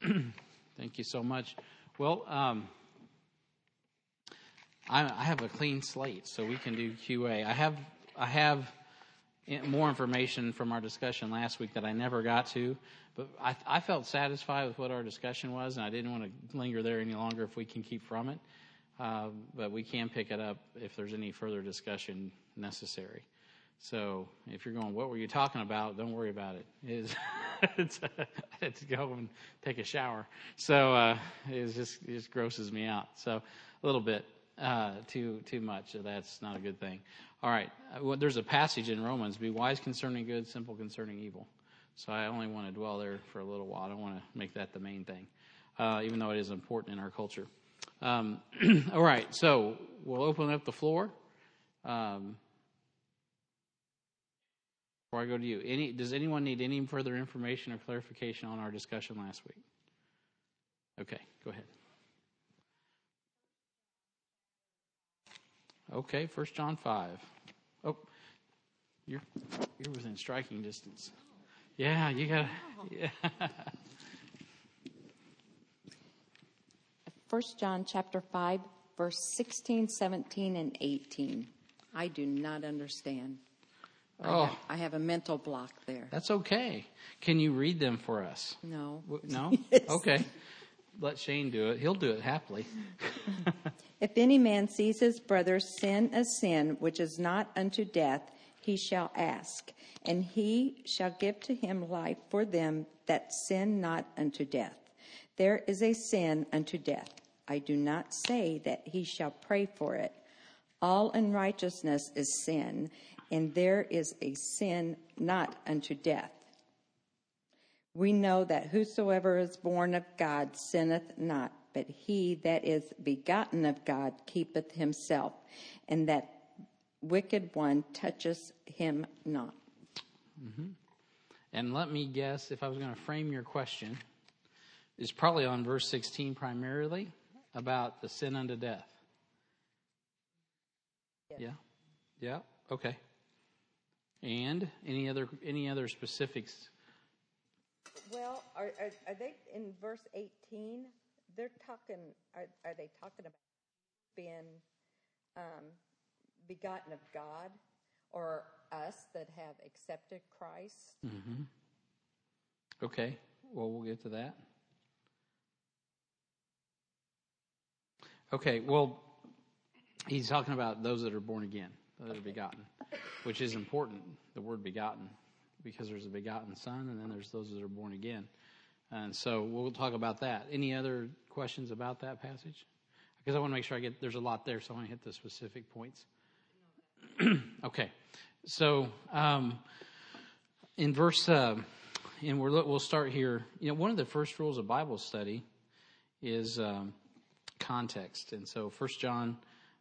Thank you so much. Well, I have a clean slate, so we can do QA. I have more information from our discussion last week that I never got to, but I felt satisfied with what our discussion was, and I didn't want to linger there any longer if we can keep from it. But we can pick it up if there's any further discussion necessary. So if you're going, what were you talking about? Don't worry about it. I had to go and take a shower. So it just grosses me out. So a little bit too much. So that's not a good thing. All right. Well, there's a passage in Romans, be wise concerning good, simple concerning evil. So I only want to dwell there for a little while. I don't want to make that the main thing, even though it is important in our culture. All right. So we'll open up the floor. Before I go to you, does anyone need any further information or clarification on our discussion last week? Okay, go ahead. Okay, 1 John 5. Oh, you're within striking distance. Yeah, you got. Yeah. 1 John chapter 5, verse 16, 17, and 18. I do not understand. Oh, I have a mental block there. That's okay. Can you read them for us? No. No? Yes. Okay. Let Shane do it. He'll do it happily. If any man sees his brother sin a sin which is not unto death, he shall ask, and he shall give to him life for them that sin not unto death. There is a sin unto death. I do not say that he shall pray for it. All unrighteousness is sin, and there is a sin not unto death. We know that whosoever is born of God sinneth not, but he that is begotten of God keepeth himself, and that wicked one toucheth him not. Mm-hmm. And let me guess, if I was going to frame your question, it's probably on verse 16 primarily about the sin unto death. Yes. Yeah. Okay. And any other specifics? Well, are they in verse 18? They're talking. Are they talking about being begotten of God, or us that have accepted Christ? Mm-hmm. Okay. Well, we'll get to that. Okay. Well, he's talking about those that are born again, that are begotten, which is important, the word begotten, because there's a begotten son, and then there's those that are born again. And so we'll talk about that. Any other questions about that passage? Because I want to make sure there's a lot there, so I want to hit the specific points. Okay. So in verse, and we'll start here. You know, one of the first rules of Bible study is context. And so 1 John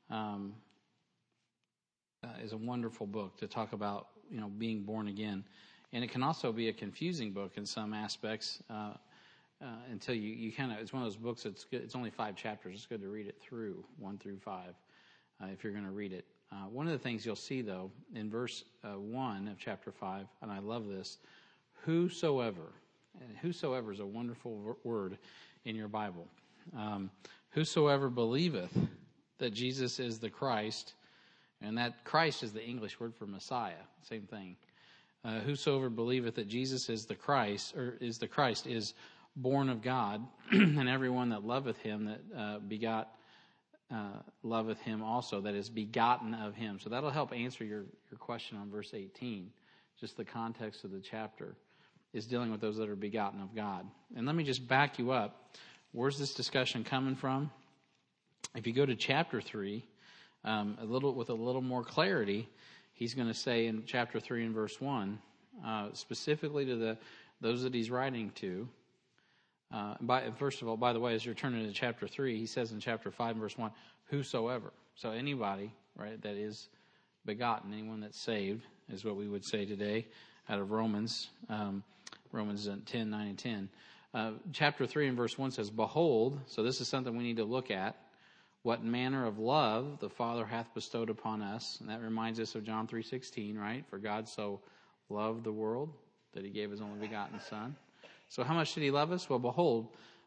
is a wonderful book to talk about, being born again. And it can also be a confusing book in some aspects until you kind of, it's one of those books that's good. It's only 5 chapters. It's good to read it through 1 through 5 if you're going to read it. One of the things you'll see, though, in verse 1 of chapter 5, and I love this, whosoever, and whosoever is a wonderful word in your Bible. Whosoever believeth that Jesus is the Christ, and that Christ is the English word for Messiah, same thing. Whosoever believeth that Jesus is the Christ, is born of God, and everyone that loveth him that begot loveth him also, that is begotten of him. So that'll help answer your question on verse 18. Just the context of the chapter is dealing with those that are begotten of God. And let me just back you up. Where's this discussion coming from? If you go to chapter 3, with a little more clarity, he's going to say in chapter 3 and verse 1, specifically to those that he's writing to. First of all, by the way, as you're turning to chapter 3, he says in chapter 5 and verse 1, whosoever. So anybody, right, that is begotten, anyone that's saved, is what we would say today out of Romans, Romans 10, 9 and 10. Chapter 3 and verse 1 says, behold, so this is something we need to look at, what manner of love the Father hath bestowed upon us. And that reminds us of John 3:16, right? For God so loved the world that he gave his only begotten Son. So how much did he love us? Well, behold,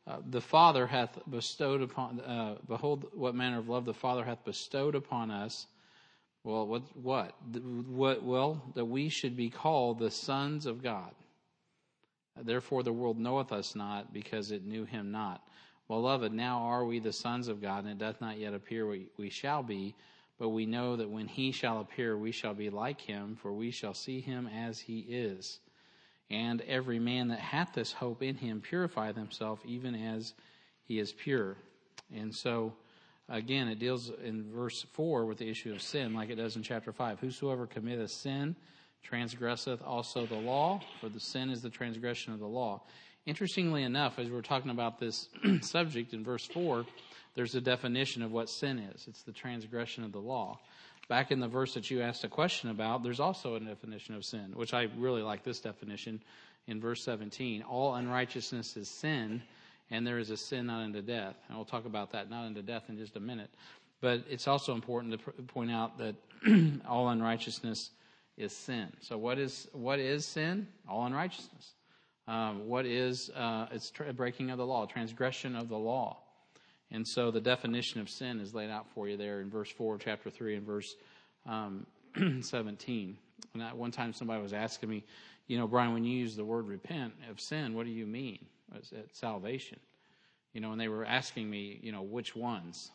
the Father hath bestowed upon, behold, what manner of love the Father hath bestowed upon us. Well, what? Well, that we should be called the sons of God. Therefore the world knoweth us not, because it knew him not. Beloved, now are we the sons of God, and it doth not yet appear we shall be, but we know that when he shall appear, we shall be like him, for we shall see him as he is. And every man that hath this hope in him purifieth himself, even as he is pure. And so, again, it deals in verse 4 with the issue of sin, like it does in chapter 5. Whosoever committeth sin transgresseth also the law, for the sin is the transgression of the law. Interestingly enough, as we're talking about this subject in verse 4, there's a definition of what sin is. It's the transgression of the law. Back in the verse that you asked a question about, there's also a definition of sin, which I really like this definition in verse 17. All unrighteousness is sin, and there is a sin not unto death. And we'll talk about that not unto death in just a minute. But it's also important to point out that all unrighteousness is sin. So what is sin? All unrighteousness. What is it's breaking of the law, transgression of the law. And so the definition of sin is laid out for you there in verse 4 of chapter 3 and verse 17. And one time somebody was asking me, Brian, when you use the word repent of sin, what do you mean? Is it salvation? And they were asking me, which ones?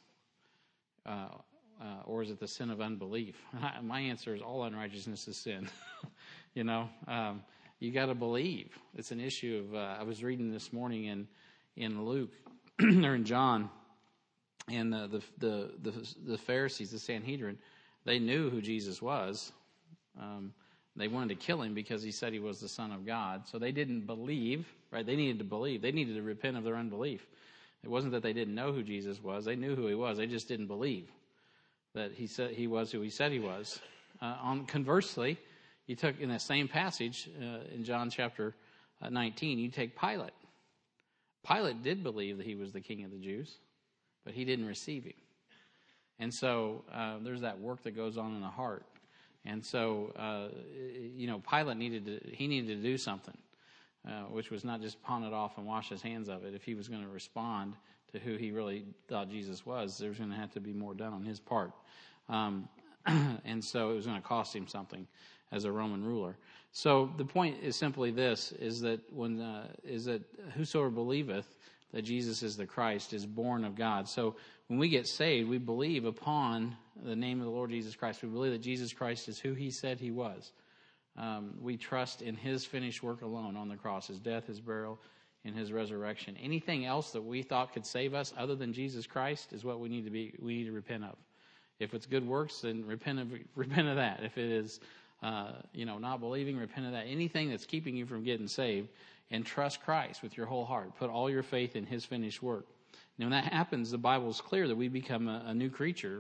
Or is it the sin of unbelief? My answer is all unrighteousness is sin. You got to believe. It's an issue of, I was reading this morning in Luke, or in John, and the Pharisees, the Sanhedrin, they knew who Jesus was. They wanted to kill him because he said he was the Son of God. So they didn't believe, right? They needed to believe. They needed to repent of their unbelief. It wasn't that they didn't know who Jesus was. They knew who he was. They just didn't believe that he said he was who he said he was. Conversely, you took in that same passage in John chapter 19, you take Pilate. Pilate did believe that he was the king of the Jews, but he didn't receive him. And so there's that work that goes on in the heart. And so, Pilate needed to do something, which was not just pawn it off and wash his hands of it. If he was going to respond to who he really thought Jesus was, there was going to have to be more done on his part. And so it was going to cost him something as a Roman ruler. So the point is simply this, is that whosoever believeth that Jesus is the Christ is born of God. So when we get saved, we believe upon the name of the Lord Jesus Christ. We believe that Jesus Christ is who he said he was. We trust in his finished work alone on the cross, his death, his burial, and his resurrection. Anything else that we thought could save us other than Jesus Christ is what we need to repent of. If it's good works, then repent of that. If it is not believing, repent of that. Anything that's keeping you from getting saved, and trust Christ with your whole heart. Put all your faith in his finished work. Now, when that happens, the Bible is clear that we become a new creature.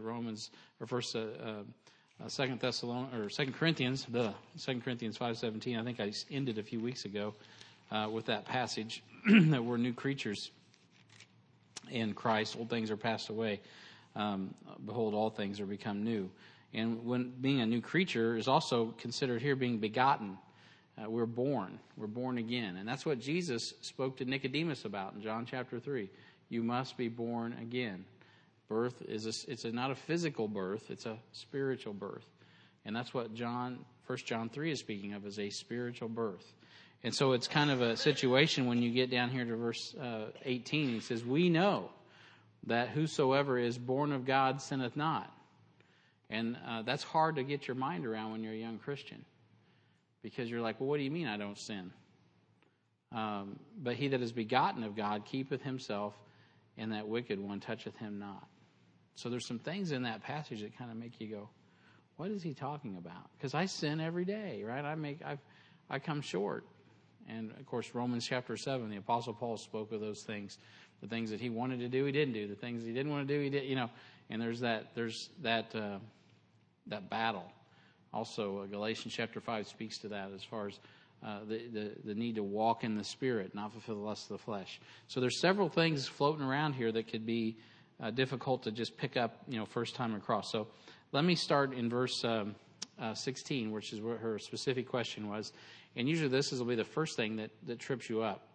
Second Corinthians 5:17. I think I ended a few weeks ago with that passage that we're new creatures in Christ. Old things are passed away. Behold, all things are become new. And when being a new creature is also considered here being begotten. We're born again. And that's what Jesus spoke to Nicodemus about in John chapter 3. You must be born again. Birth it's not a physical birth, it's a spiritual birth. And that's what 1 John 3 is speaking of, as a spiritual birth. And so it's kind of a situation when you get down here to verse 18. He says, we know that whosoever is born of God sinneth not. And that's hard to get your mind around when you're a young Christian. Because you're like, well, what do you mean I don't sin? But he that is begotten of God keepeth himself, and that wicked one toucheth him not. So there's some things in that passage that kind of make you go, what is he talking about? Because I sin every day, right? I come short. And of course, Romans chapter 7, the Apostle Paul spoke of those things. The things that he wanted to do, he didn't do. The things he didn't want to do, he did. And there's that battle. Also, Galatians chapter 5 speaks to that as far as the need to walk in the Spirit, not fulfill the lust of the flesh. So there's several things floating around here that could be difficult to just pick up, first time across. So let me start in verse 16, which is what her specific question was. And usually this will be the first thing that trips you up.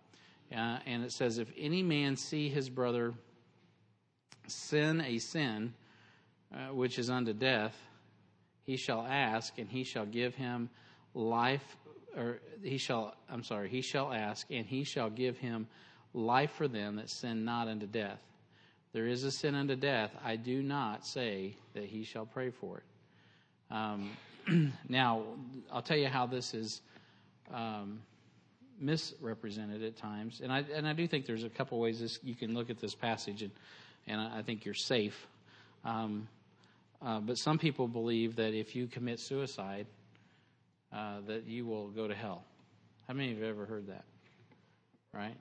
And it says, if any man see his brother sin a sin which is unto death, he shall ask, and he shall give him life, he shall ask, and he shall give him life for them that sin not unto death. There is a sin unto death. I do not say that he shall pray for it. Now, I'll tell you how this is misrepresented at times, and I do think there's a couple ways you can look at this passage, and I think you're safe. But some people believe that if you commit suicide, that you will go to hell. How many of you have ever heard that? Right?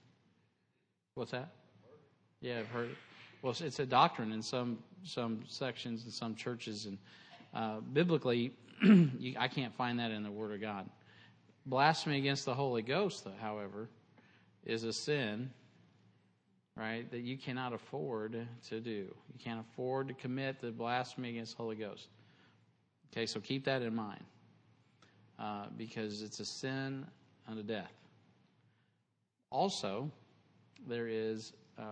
What's that? Yeah, I've heard it. Well, it's a doctrine in some sections and some churches, and biblically, I can't find that in the Word of God. Blasphemy against the Holy Ghost, however, is a sin, right, that you cannot afford to do. You can't afford to commit the blasphemy against the Holy Ghost. Okay, so keep that in mind, because it's a sin unto death. Also, there is,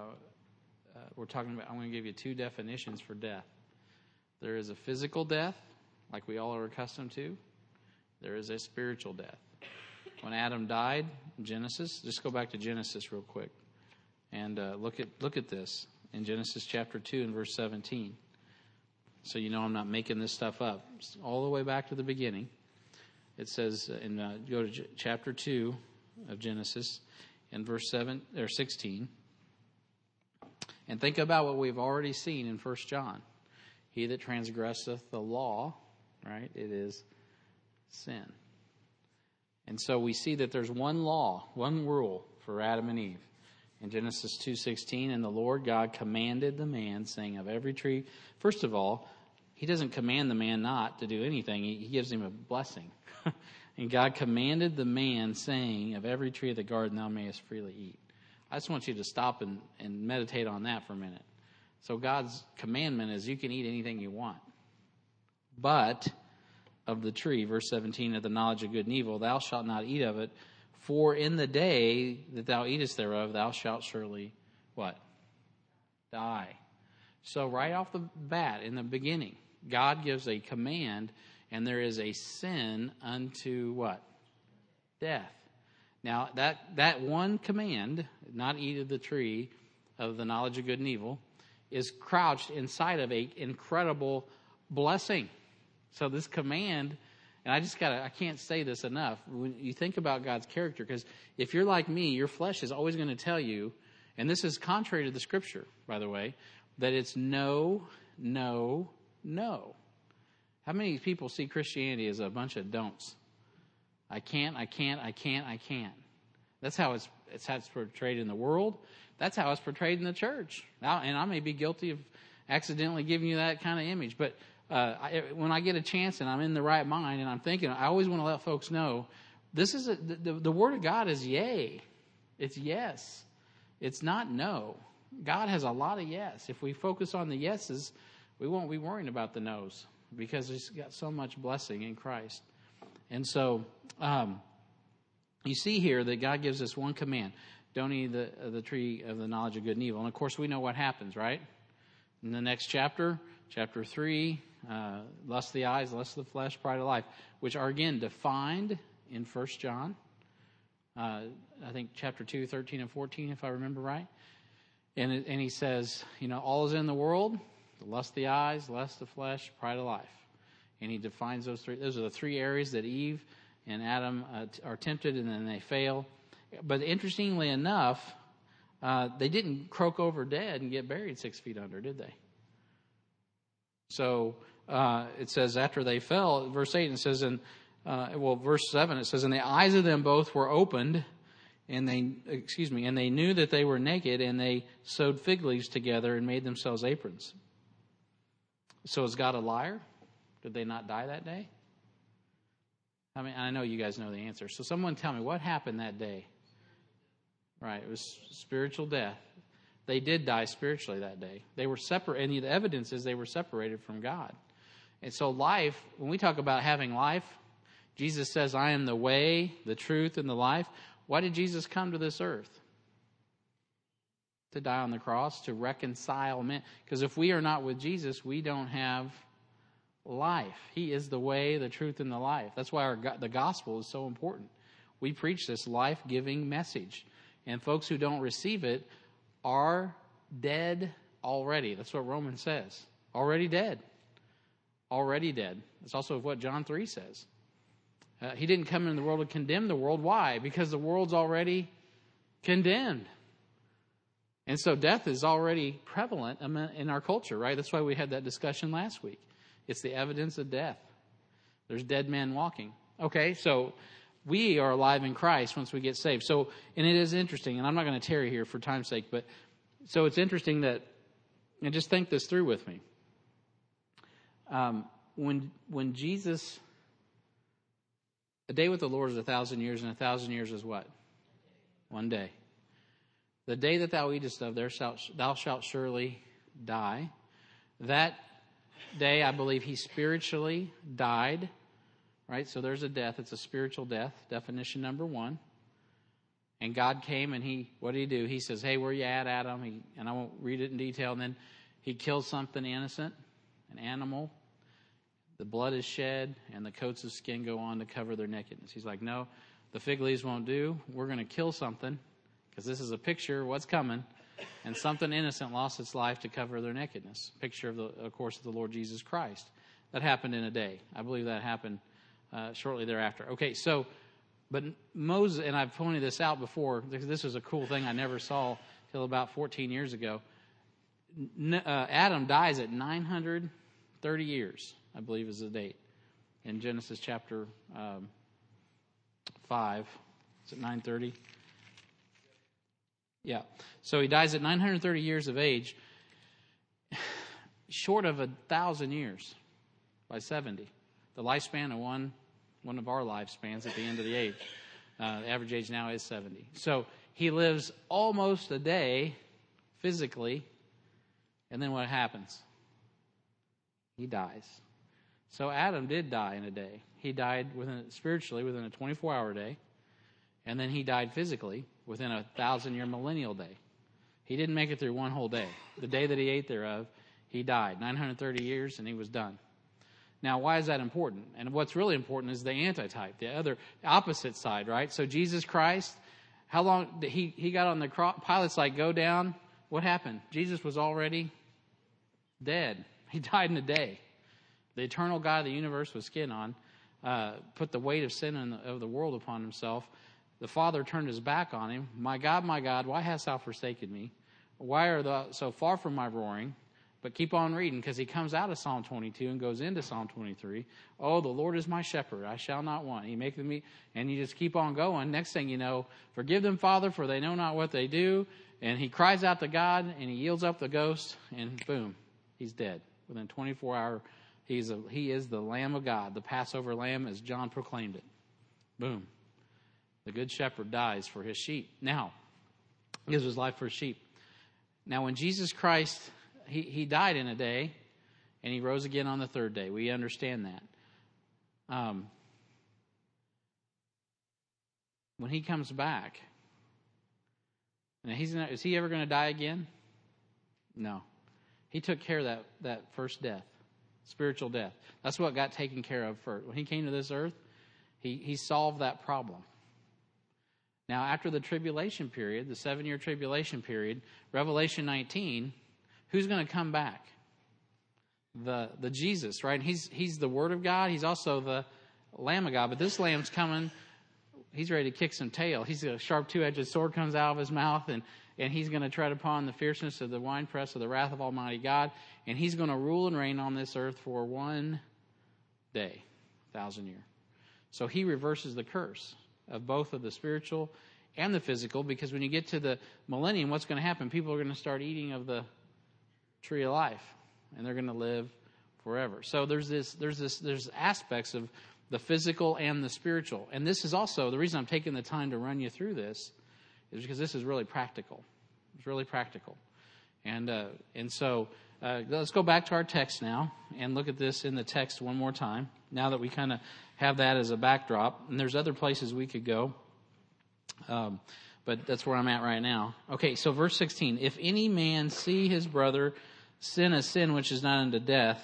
I'm going to give you two definitions for death. There is a physical death, like we all are accustomed to. There is a spiritual death. When Adam died, Genesis, just go back to Genesis real quick. And look at this in Genesis chapter 2 and verse 17. So you know I'm not making this stuff up. It's all the way back to the beginning. It says, go to chapter 2 of Genesis and verse 16. And think about what we've already seen in 1 John. He that transgresseth the law, right, it is sin. And so we see that there's one law, one rule for Adam and Eve. In Genesis 2:16, and the Lord God commanded the man, saying, of every tree. First of all, he doesn't command the man not to do anything. He gives him a blessing. And God commanded the man, saying, of every tree of the garden thou mayest freely eat. I just want you to stop and meditate on that for a minute. So God's commandment is you can eat anything you want. But of the tree, verse 17, of the knowledge of good and evil, thou shalt not eat of it, for in the day that thou eatest thereof, thou shalt surely, what? Die. So right off the bat, in the beginning, God gives a command, and there is a sin unto what? Death. Now, that one command, not eat of the tree of the knowledge of good and evil, is crouched inside of an incredible blessing. So this command, and I can't say this enough, when you think about God's character, because if you're like me, your flesh is always going to tell you, and this is contrary to the Scripture, by the way, that it's no, no, no. How many people see Christianity as a bunch of don'ts? I can't. That's how it's portrayed in the world. That's how it's portrayed in the church. Now, and I may be guilty of accidentally giving you that kind of image, but when I get a chance and I'm in the right mind and I'm thinking, I always want to let folks know, this is the Word of God is yea. It's yes. It's not no. God has a lot of yes. If we focus on the yeses, we won't be worrying about the no's because He's got so much blessing in Christ. And so you see here that God gives us one command. Don't eat the tree of the knowledge of good and evil. And, of course, we know what happens, right? In the next chapter 3, lust of the eyes, lust of the flesh, pride of life, which are, again, defined in 1 John. I think chapter 2, 13 and 14, if I remember right. And he says, all is in the world, the lust of the eyes, lust of the flesh, pride of life. And he defines those three. Those are the three areas that Eve and Adam are tempted, and then they fail. But interestingly enough, they didn't croak over dead and get buried 6 feet under, did they? So it says after they fell, verse 8, it says verse 7, it says, and the eyes of them both were opened, and they knew that they were naked, and they sewed fig leaves together and made themselves aprons. So is God a liar? Did they not die that day? I mean, I know you guys know the answer. So someone tell me, what happened that day? Right, it was spiritual death. They did die spiritually that day. They were separate, and the evidence is they were separated from God. And so life, when we talk about having life, Jesus says, I am the way, the truth, and the life. Why did Jesus come to this earth? to die on the cross to reconcile men. Because if we are not with Jesus, we don't have life. He is the way, the truth, and the life. That's why the gospel is so important. We preach this life-giving message. And folks who don't receive it are dead already. That's what Romans says. Already dead. Already dead. That's also what John 3 says. He didn't come into the world to condemn the world. Why? Because the world's already condemned. And so death is already prevalent in our culture, right? That's why we had that discussion last week. It's the evidence of death. There's dead men walking. Okay, so we are alive in Christ once we get saved. So, and it is interesting, and I'm not going to tarry here for time's sake, but so it's interesting that, and just think this through with me. When Jesus, a day with the Lord is 1,000 years, and 1,000 years is what? One day. The day that thou eatest of, thou shalt surely die. That day, I believe he spiritually died, right? So there's a death. It's a spiritual death, definition number one. And God came and what did he do? He says, hey, where you at, Adam? And I won't read it in detail. And then he kills something innocent, an animal. The blood is shed and the coats of skin go on to cover their nakedness. He's like, no, the fig leaves won't do. We're going to kill something because this is a picture of what's coming. And something innocent lost its life to cover their nakedness. Picture of course, of the Lord Jesus Christ. That happened in a day. I believe that happened shortly thereafter. Okay, so, but Moses, and I've pointed this out before, because this was a cool thing I never saw till about 14 years ago. Adam dies at 930 years, I believe is the date, in Genesis chapter 5. Is it 930? Yeah. So he dies at 930 years of age, short of 1,000 years by 70. The lifespan of one of our lifespans at the end of the age. The average age now is 70. So he lives almost a day physically, and then what happens? He dies. So Adam did die in a day. He died spiritually within a 24-hour day, and then he died physically within a 1,000-year millennial day. He didn't make it through one whole day. The day that he ate thereof, he died. 930 years, and he was done. Now, why is that important? And what's really important is the antitype, the other opposite side, right? So Jesus Christ, how long did he got on the cross? Pilate's like, go down. What happened? Jesus was already dead. He died in a day. The eternal God of the universe with skin on put the weight of sin of the world upon himself. The Father turned his back on him. My God, why hast thou forsaken me? Why are thou so far from my roaring? But keep on reading, because he comes out of Psalm 22 and goes into Psalm 23. Oh, the Lord is my shepherd, I shall not want. He maketh me, and you just keep on going. Next thing you know, forgive them, Father, for they know not what they do. And he cries out to God, and he yields up the ghost, and boom, he's dead. Within 24 hours, he is the Lamb of God, the Passover Lamb, as John proclaimed it. Boom. The good shepherd dies for his sheep. Now, he gives his life for his sheep. Now, when Jesus Christ, he died in a day, and he rose again on the third day. We understand that. When he comes back, now is he ever going to die again? No. He took care of that first death, spiritual death. That's what got taken care of first. When he came to this earth, he solved that problem. Now, after the tribulation period, the 7-year tribulation period, Revelation 19, who's going to come back? The Jesus, right? He's the Word of God. He's also the Lamb of God. But this Lamb's coming. He's ready to kick some tail. He's a sharp two-edged sword comes out of his mouth, and he's going to tread upon the fierceness of the winepress of the wrath of Almighty God. And he's going to rule and reign on this earth for one day, 1,000 years. So he reverses the curse of both of the spiritual and the physical, because when you get to the millennium, what's going to happen? People are going to start eating of the tree of life, and they're going to live forever. So there's aspects of the physical and the spiritual. And this is also, the reason I'm taking the time to run you through this is because this is really practical. It's really practical. And so let's go back to our text now and look at this in the text one more time, now that we kind of have that as a backdrop. And there's other places we could go. but that's where I'm at right now. Okay, so verse 16. If any man see his brother sin a sin which is not unto death,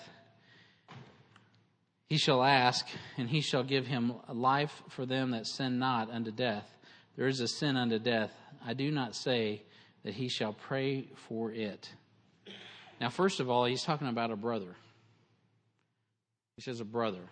he shall ask, and he shall give him life for them that sin not unto death. There is a sin unto death. I do not say that he shall pray for it. Now, first of all, he's talking about a brother. He says a brother.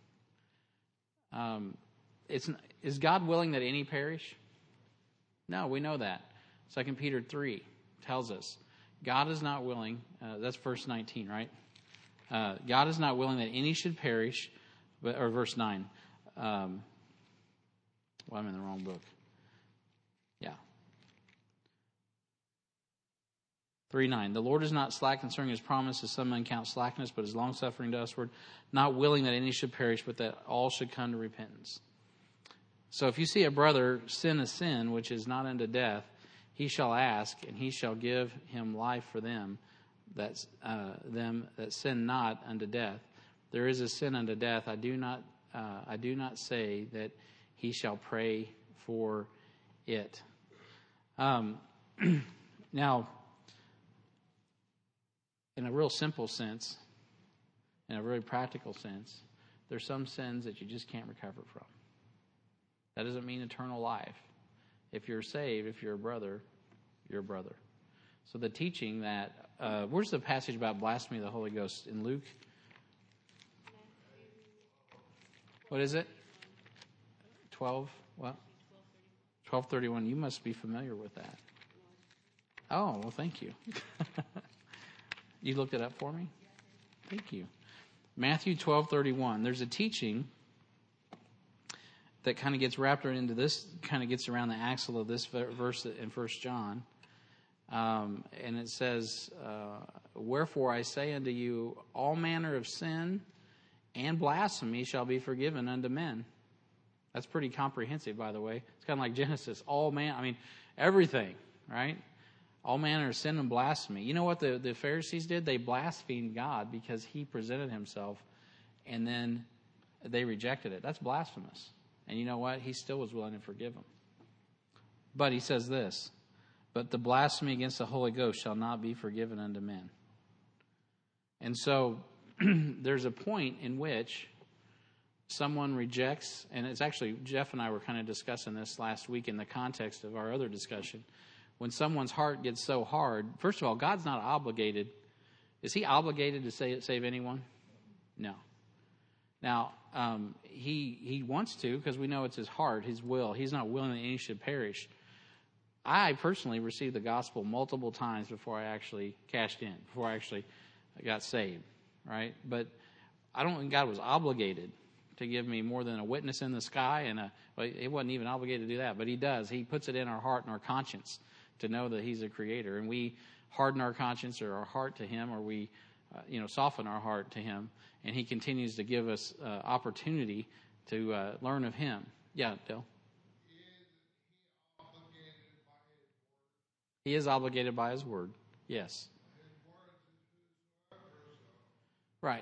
Is God willing that any perish? No, we know that. 2 Peter 3 tells us God is not willing. That's verse 19, right? God is not willing that any should perish, or verse 9. I'm in the wrong book. Yeah. 3:9. The Lord is not slack concerning his promise, as some men count slackness, but is longsuffering to usward, not willing that any should perish, but that all should come to repentance. So if you see a brother sin a sin which is not unto death, he shall ask, and he shall give him life for them that sin not unto death. There is a sin unto death. I do not say that he shall pray for it. Now, in a real simple sense, in a very practical sense, there's some sins that you just can't recover from. That doesn't mean eternal life. If you're saved, if you're a brother, you're a brother. So the teaching that, where's the passage about blasphemy of the Holy Ghost? In Luke? What is it? 12, what? 12:31. You must be familiar with that. Oh, well, thank you. You looked it up for me? Thank you. Matthew 12:31. There's a teaching that kind of gets wrapped into this, kind of gets around the axle of this verse in 1 John. And it says, wherefore I say unto you, all manner of sin and blasphemy shall be forgiven unto men. That's pretty comprehensive, by the way. It's kind of like Genesis. Everything, right? All manner of sin and blasphemy. You know what the Pharisees did? They blasphemed God because he presented himself, and then they rejected it. That's blasphemous. And you know what? He still was willing to forgive them. But he says this, but the blasphemy against the Holy Ghost shall not be forgiven unto men. And so there's a point in which someone rejects, and it's actually, Jeff and I were kind of discussing this last week in the context of our other discussion. When someone's heart gets so hard, first of all, God's not obligated. Is he obligated to save anyone? No. Now, he wants to, because we know it's his heart, his will. He's not willing that any should perish. I personally received the gospel multiple times before I actually cashed in, before I actually got saved, right? But I don't think God was obligated to give me more than a witness in the sky, and he wasn't even obligated to do that, but he does. He puts it in our heart and our conscience to know that he's a creator, and we harden our conscience or our heart to him, or we soften our heart to him, and he continues to give us opportunity to learn of him. Yeah, Dale? He is obligated by his word. Yes. Right.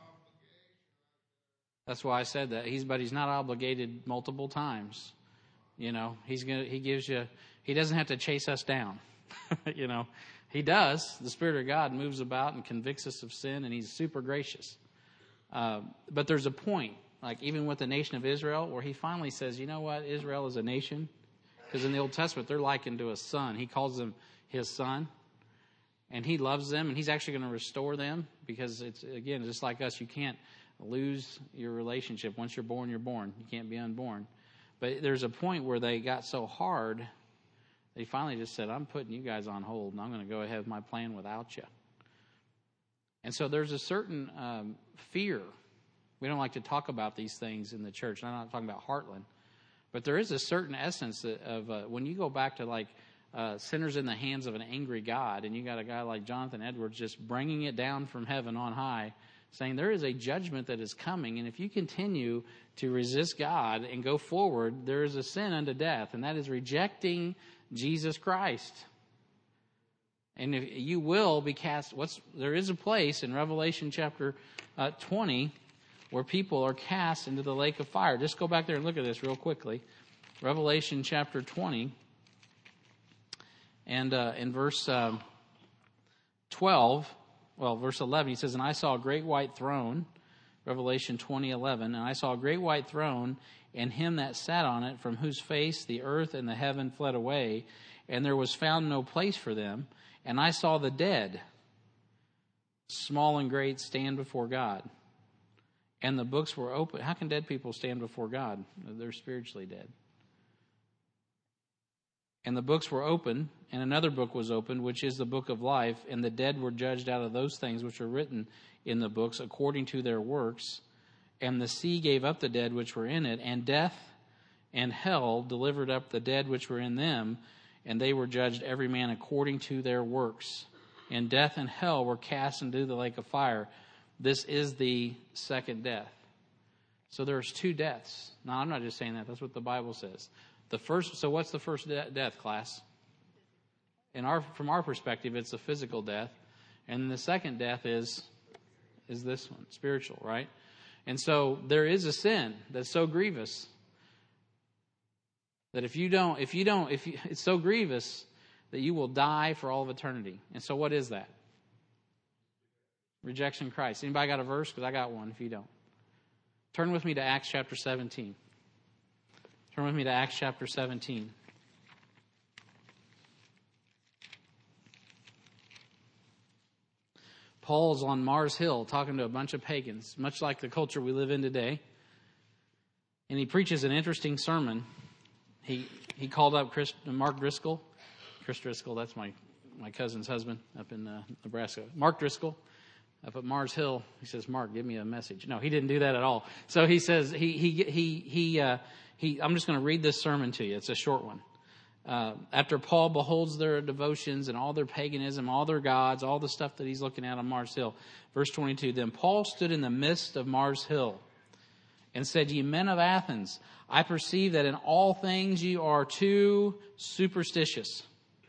That's why I said that. But he's not obligated multiple times. He gives you. He doesn't have to chase us down. He does. The Spirit of God moves about and convicts us of sin, and he's super gracious. But there's a point, like even with the nation of Israel, where he finally says, you know what, Israel is a nation. Because in the Old Testament, they're likened to a son. He calls them his son. And he loves them, and he's actually going to restore them. Because it's, again, just like us, you can't lose your relationship. Once you're born, you're born. You can't be unborn. But there's a point where they got so hard, they finally just said, I'm putting you guys on hold, and I'm going to go ahead with my plan without you. And so there's a certain fear. We don't like to talk about these things in the church. I'm not talking about Heartland. But there is a certain essence of when you go back to sinners in the hands of an angry God, and you got a guy like Jonathan Edwards just bringing it down from heaven on high, saying there is a judgment that is coming, and if you continue to resist God and go forward, there is a sin unto death, and that is rejecting Jesus Christ. And if you will be cast, there is a place in Revelation chapter 20 where people are cast into the lake of fire. Just go back there and look at this real quickly. Revelation chapter 20. And in verse 11, he says, "And I saw a great white throne," Revelation 20:11, "and I saw a great white throne, and him that sat on it, from whose face the earth and the heaven fled away, and there was found no place for them. And I saw the dead, small and great, stand before God. And the books were open." How can dead people stand before God? They're spiritually dead. "And the books were open, and another book was opened, which is the book of life. And the dead were judged out of those things which were written in the books according to their works. And the sea gave up the dead which were in it, and death and hell delivered up the dead which were in them, and they were judged every man according to their works. And death and hell were cast into the lake of fire. This is the second death." So there's two deaths. Now, I'm not just saying that. That's what the Bible says. So what's the first death, class? From our perspective, it's a physical death. And the second death is this one, spiritual, right? And so there is a sin that's so grievous that it's so grievous that you will die for all of eternity. And so what is that? Rejection of Christ. Anybody got a verse? Because I got one if you don't. Turn with me to Acts chapter 17. Turn with me to Acts chapter 17. Paul's on Mars Hill talking to a bunch of pagans, much like the culture we live in today. And he preaches an interesting sermon. He called up Mark Driscoll. Chris Driscoll, that's my cousin's husband up in Nebraska. Mark Driscoll up at Mars Hill. He says, "Mark, give me a message." No, he didn't do that at all. So he says, I'm just going to read this sermon to you. It's a short one. After Paul beholds their devotions and all their paganism, all their gods, all the stuff that he's looking at on Mars Hill. Verse 22, "Then Paul stood in the midst of Mars Hill and said, Ye men of Athens, I perceive that in all things ye are too superstitious.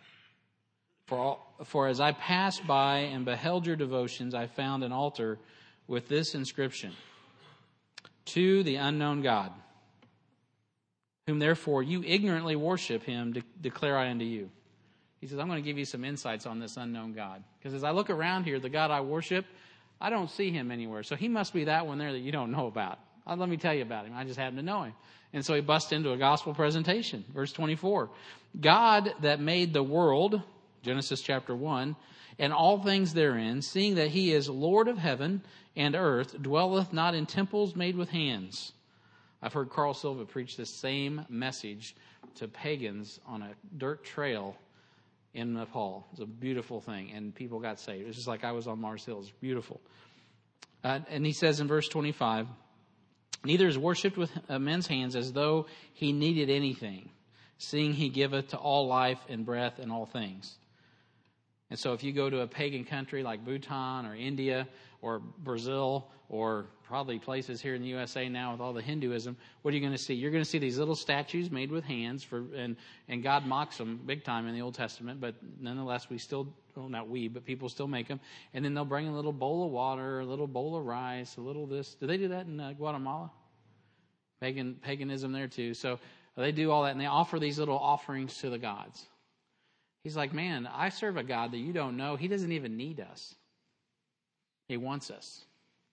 For as I passed by and beheld your devotions, I found an altar with this inscription, To the unknown God, whom therefore you ignorantly worship, him declare I unto you." He says, I'm going to give you some insights on this unknown God. Because as I look around here, the God I worship, I don't see him anywhere. So he must be that one there that you don't know about. Let me tell you about him. I just happen to know him. And so he busts into a gospel presentation. Verse 24. "God that made the world," Genesis chapter 1, "and all things therein, seeing that he is Lord of heaven and earth, dwelleth not in temples made with hands." I've heard Carl Silva preach the same message to pagans on a dirt trail in Nepal. It's a beautiful thing, and people got saved. It's just like I was on Mars Hill. It's beautiful. And he says in verse 25, "Neither is worshipped with men's hands as though he needed anything, seeing he giveth to all life and breath and all things." And so if you go to a pagan country like Bhutan or India or Brazil or probably places here in the USA now with all the Hinduism, what are you going to see? You're going to see these little statues made with hands, and God mocks them big time in the Old Testament, but nonetheless not we, but people still make them. And then they'll bring a little bowl of water, a little bowl of rice, a little this. Do they do that in Guatemala? Paganism there too. So they do all that, and they offer these little offerings to the gods. He's like, man, I serve a God that you don't know. He doesn't even need us. He wants us.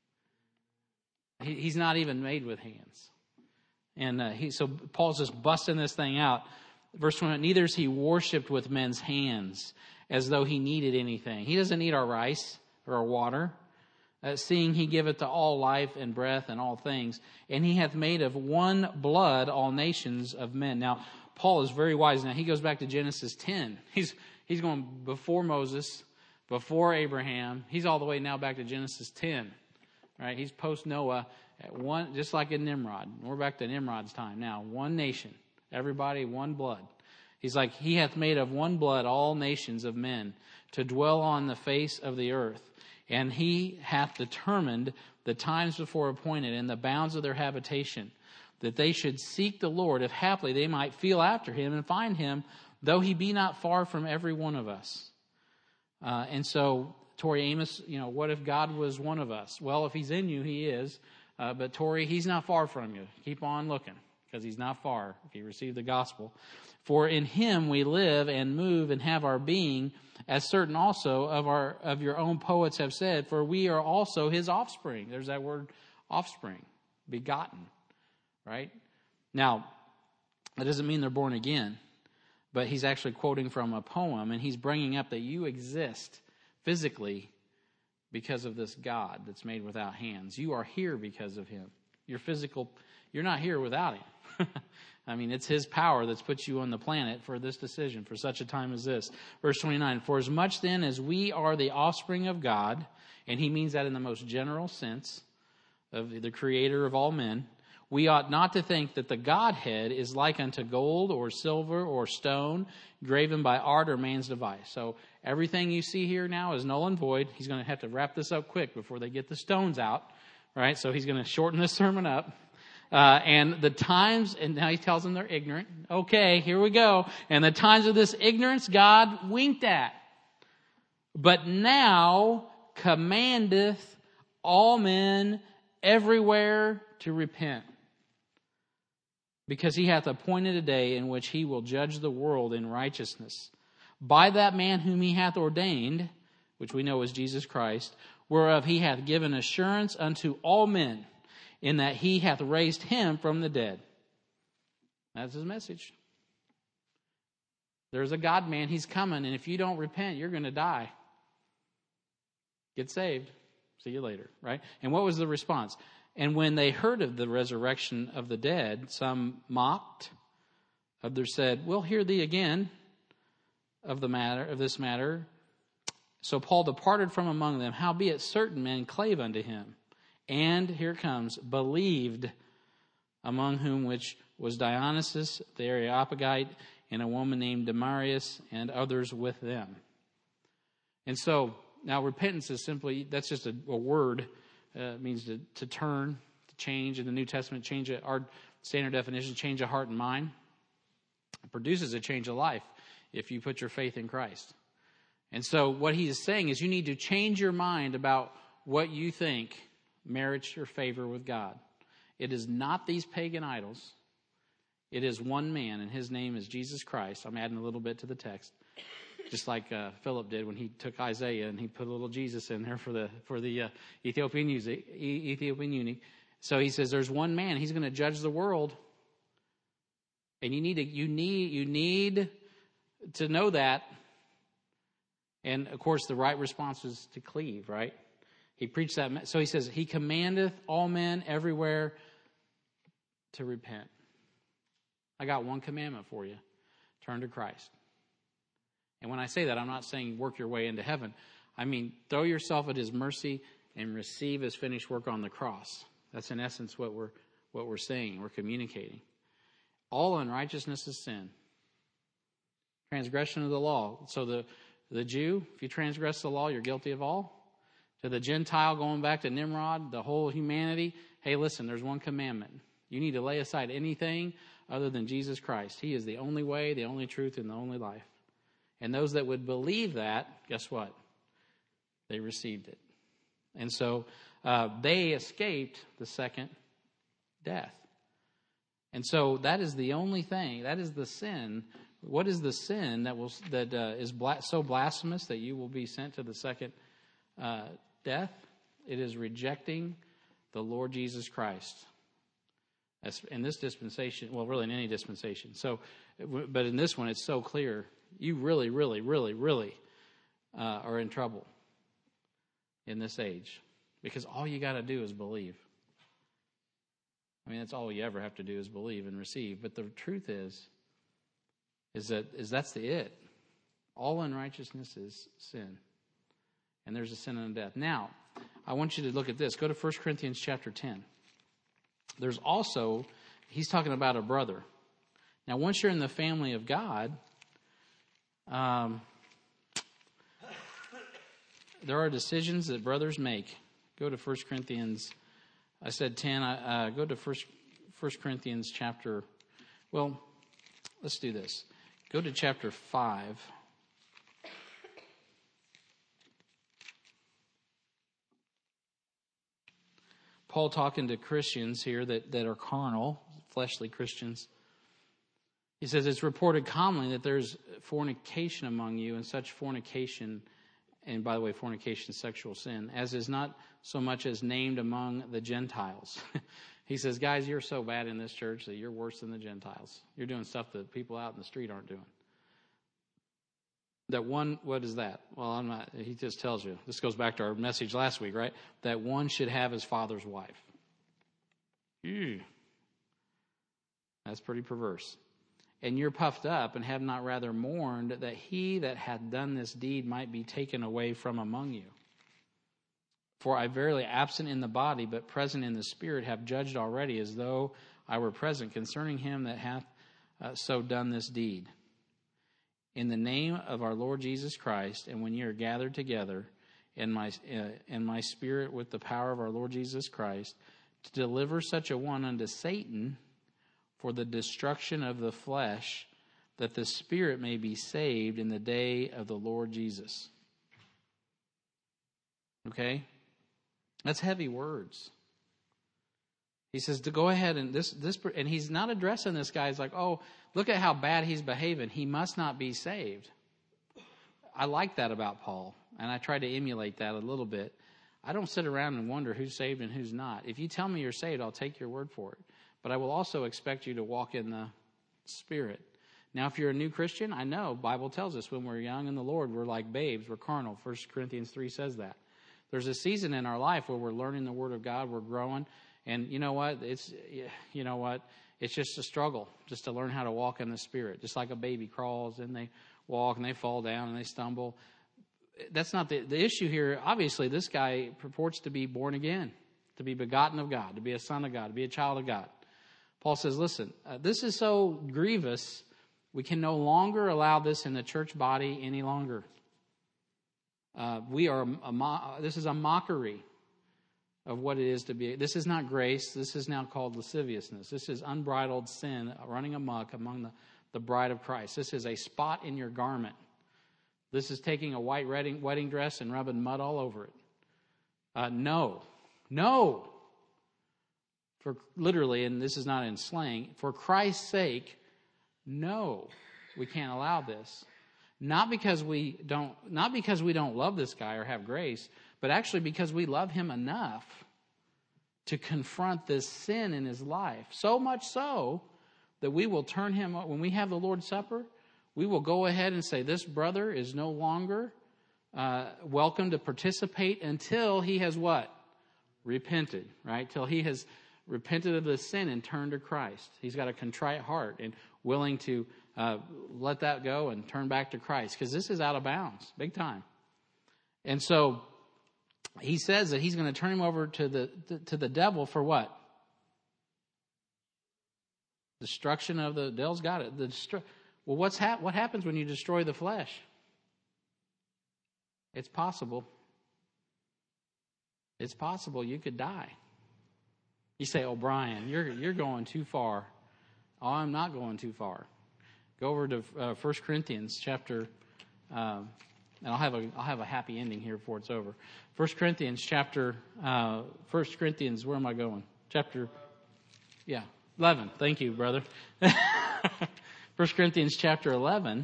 He's not even made with hands. And so Paul's just busting this thing out. Verse 20, "Neither is he worshipped with men's hands as though he needed anything." He doesn't need our rice or our water. "Seeing he giveth to all life and breath and all things. And he hath made of one blood all nations of men." Now, Paul is very wise. Now, he goes back to Genesis 10. He's going before Moses, before Abraham. He's all the way now back to Genesis 10. Right? He's post-Noah, just like in Nimrod. We're back to Nimrod's time now. One nation, everybody, one blood. He's like, "He hath made of one blood all nations of men to dwell on the face of the earth. And he hath determined the times before appointed and the bounds of their habitation, that they should seek the Lord, if haply they might feel after him and find him, though he be not far from every one of us." And so, Tori Amos, what if God was one of us? Well, if he's in you, he is. But Tori, he's not far from you. Keep on looking, because he's not far if you receive the gospel. For in him we live and move and have our being, as certain also of your own poets have said, for we are also his offspring. There's that word offspring, begotten, right? Now, that doesn't mean they're born again, but he's actually quoting from a poem, and he's bringing up that you exist physically because of this God that's made without hands. You are here because of him. You're not here without him. I mean, it's his power that's put you on the planet for this decision, for such a time as this. Verse 29, for as much then as we are the offspring of God, and he means that in the most general sense of the creator of all men, we ought not to think that the Godhead is like unto gold or silver or stone, graven by art or man's device. So everything you see here now is null and void. He's going to have to wrap this up quick before they get the stones out, right? So he's going to shorten this sermon up. And the times, and now he tells them they're ignorant. Okay, here we go. And the times of this ignorance God winked at. But now commandeth all men everywhere to repent. Because he hath appointed a day in which he will judge the world in righteousness. By that man whom he hath ordained, which we know is Jesus Christ, whereof he hath given assurance unto all men, in that he hath raised him from the dead. That's his message. There's a God-man, he's coming, and if you don't repent, you're going to die. Get saved. See you later, right? And what was the response? And when they heard of the resurrection of the dead, some mocked, others said, we'll hear thee again of this matter. So Paul departed from among them, howbeit certain men clave unto him. And, here it comes, believed, among whom which was Dionysius the Areopagite, and a woman named Damaris, and others with them. And so, now repentance is simply, that's just a word. It means to turn, to change. In the New Testament, change our standard definition, change of heart and mind. It produces a change of life if you put your faith in Christ. And so what he is saying is you need to change your mind about what you think merits your favor with God. It is not these pagan idols. It is one man, and his name is Jesus Christ. I'm adding a little bit to the text, just like Philip did when he took Isaiah and he put a little Jesus in there for the Ethiopian eunuch. So he says, "There's one man. He's going to judge the world, and you need to know that." And of course, the right response is to cleave, right? He preached that. So he says, he commandeth all men everywhere to repent. I got one commandment for you. Turn to Christ. And when I say that, I'm not saying work your way into heaven. I mean, throw yourself at his mercy and receive his finished work on the cross. That's in essence what we're saying, we're communicating. All unrighteousness is sin. Transgression of the law. So the Jew, if you transgress the law, you're guilty of all. To the Gentile, going back to Nimrod, the whole humanity, hey, listen, there's one commandment. You need to lay aside anything other than Jesus Christ. He is the only way, the only truth, and the only life. And those that would believe that, guess what? They received it. And so they escaped the second death. And so that is the only thing. That is the sin. What is the sin that is so blasphemous that you will be sent to the second death? It is rejecting the Lord Jesus Christ. As in this dispensation, well, really in any dispensation. So, but in this one, it's so clear. You really, really, really, really are in trouble in this age, because all you got to do is believe. I mean, that's all you ever have to do is believe and receive. But the truth is that's it. All unrighteousness is sin. And there's a sin and a death. Now, I want you to look at this. Go to 1 Corinthians chapter 10. There's also, he's talking about a brother. Now, once you're in the family of God, there are decisions that brothers make. Go to 1 Corinthians, I said 10. Go to 1 Corinthians chapter, well, let's do this. Go to chapter 5. Paul talking to Christians here that are carnal, fleshly Christians. He says, it's reported commonly that there's fornication among you, and such fornication, and by the way, fornication is sexual sin, as is not so much as named among the Gentiles. He says, guys, you're so bad in this church that you're worse than the Gentiles. You're doing stuff that people out in the street aren't doing. That one, what is that? Well, he just tells you. This goes back to our message last week, right? That one should have his father's wife. Ew. That's pretty perverse. And you're puffed up and have not rather mourned that he that hath done this deed might be taken away from among you. For I verily, absent in the body, but present in the spirit, have judged already, as though I were present, concerning him that hath so done this deed. In the name of our Lord Jesus Christ, and when ye are gathered together in my spirit with the power of our Lord Jesus Christ, to deliver such a one unto Satan for the destruction of the flesh, that the spirit may be saved in the day of the Lord Jesus. Okay? That's heavy words. He says to go ahead and and he's not addressing this guy. He's like, oh, look at how bad he's behaving. He must not be saved. I like that about Paul, and I try to emulate that a little bit. I don't sit around and wonder who's saved and who's not. If you tell me you're saved, I'll take your word for it. But I will also expect you to walk in the Spirit. Now, if you're a new Christian, I know Bible tells us when we're young in the Lord, we're like babes, we're carnal. 1 Corinthians 3 says that. There's a season in our life where we're learning the Word of God, we're growing, and you know what? It's just a struggle just to learn how to walk in the Spirit. Just like a baby crawls and they walk and they fall down and they stumble. That's not the issue here. Obviously, this guy purports to be born again, to be begotten of God, to be a son of God, to be a child of God. Paul says, listen, this is so grievous, we can no longer allow this in the church body any longer. This is a mockery of what it is to be. This is not grace. This is now called lasciviousness. This is unbridled sin running amok among the bride of Christ. This is a spot in your garment. This is taking a white wedding dress and rubbing mud all over it. No. For literally, and this is not in slang, for Christ's sake, no, we can't allow this. Not because we don't love this guy or have grace, but actually because we love him enough to confront this sin in his life. So much so that we will turn him, when we have the Lord's Supper, we will go ahead and say, this brother is no longer welcome to participate until he has what? Repented, right? Till he has repented of the sin and turned to Christ. He's got a contrite heart and willing to let that go and turn back to Christ, because this is out of bounds, big time. And so he says that he's going to turn him over to the devil for what? Destruction of the devil's got it. Well, what happens when you destroy the flesh? It's possible. It's possible you could die. You say, "Oh, Brian, you're going too far." Oh, I'm not going too far. Go over to 1 Corinthians chapter, and I'll have a happy ending here before it's over. 1 Corinthians chapter, 1 Corinthians, where am I going? Chapter, 11. Thank you, brother. 1 Corinthians chapter 11.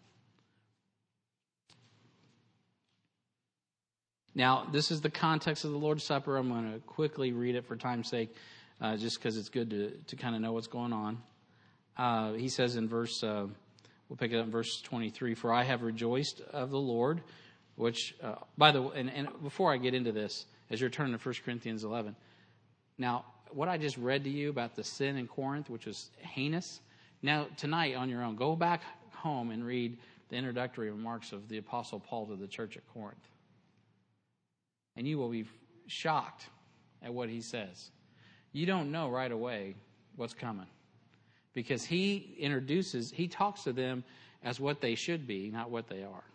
Now, this is the context of the Lord's Supper. I'm going to quickly read it for time's sake, just because it's good to kind of know what's going on. He says in verse, we'll pick it up in verse 23, "For I have rejoiced of the Lord," which, by the way, and before I get into this, as you're turning to 1 Corinthians 11, now, what I just read to you about the sin in Corinth, which was heinous, now, tonight on your own, go back home and read the introductory remarks of the Apostle Paul to the church at Corinth. And you will be shocked at what he says. You don't know right away what's coming, because he talks to them as what they should be, not what they are.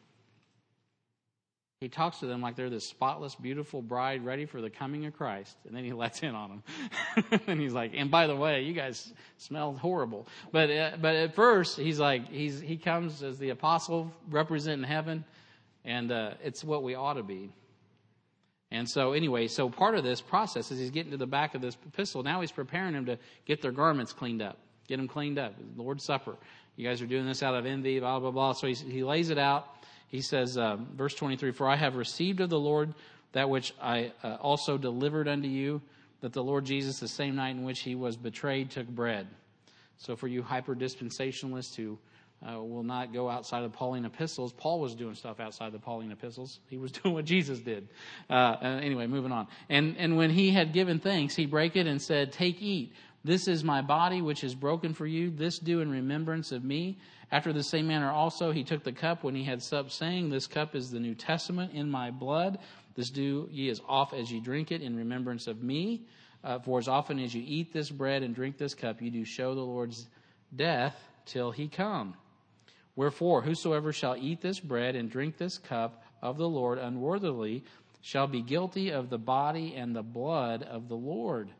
He talks to them like they're this spotless, beautiful bride ready for the coming of Christ, and then he lets in on them. And he's like, and by the way, you guys smell horrible. But at first, he's like, he comes as the apostle representing heaven, and it's what we ought to be. And so anyway, so part of this process is he's getting to the back of this epistle. Now he's preparing them to get their garments cleaned up. Get them cleaned up. Lord's Supper. You guys are doing this out of envy, blah, blah, blah. So he lays it out. He says, verse 23, for I have received of the Lord that which I also delivered unto you, that the Lord Jesus, the same night in which he was betrayed, took bread. So for you hyper-dispensationalists who will not go outside of the Pauline epistles, Paul was doing stuff outside the Pauline epistles. He was doing what Jesus did. Anyway, moving on. And when he had given thanks, he brake it and said, take, eat. This is my body, which is broken for you. This do in remembrance of me. After the same manner also he took the cup when he had supped, saying, this cup is the New Testament in my blood. This do ye as oft as ye drink it in remembrance of me. For as often as you eat this bread and drink this cup, you do show the Lord's death till he come. Wherefore, whosoever shall eat this bread and drink this cup of the Lord unworthily shall be guilty of the body and the blood of the Lord.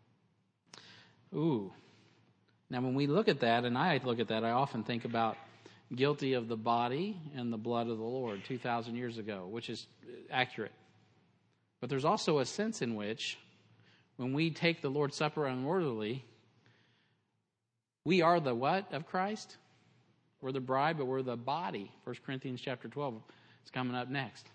Ooh. Now, when we look at that, and I look at that, I often think about guilty of the body and the blood of the Lord 2,000 years ago, which is accurate. But there's also a sense in which when we take the Lord's Supper unworthily, we are the what of Christ? We're the bride, but we're the body. 1 Corinthians chapter 12 is coming up next.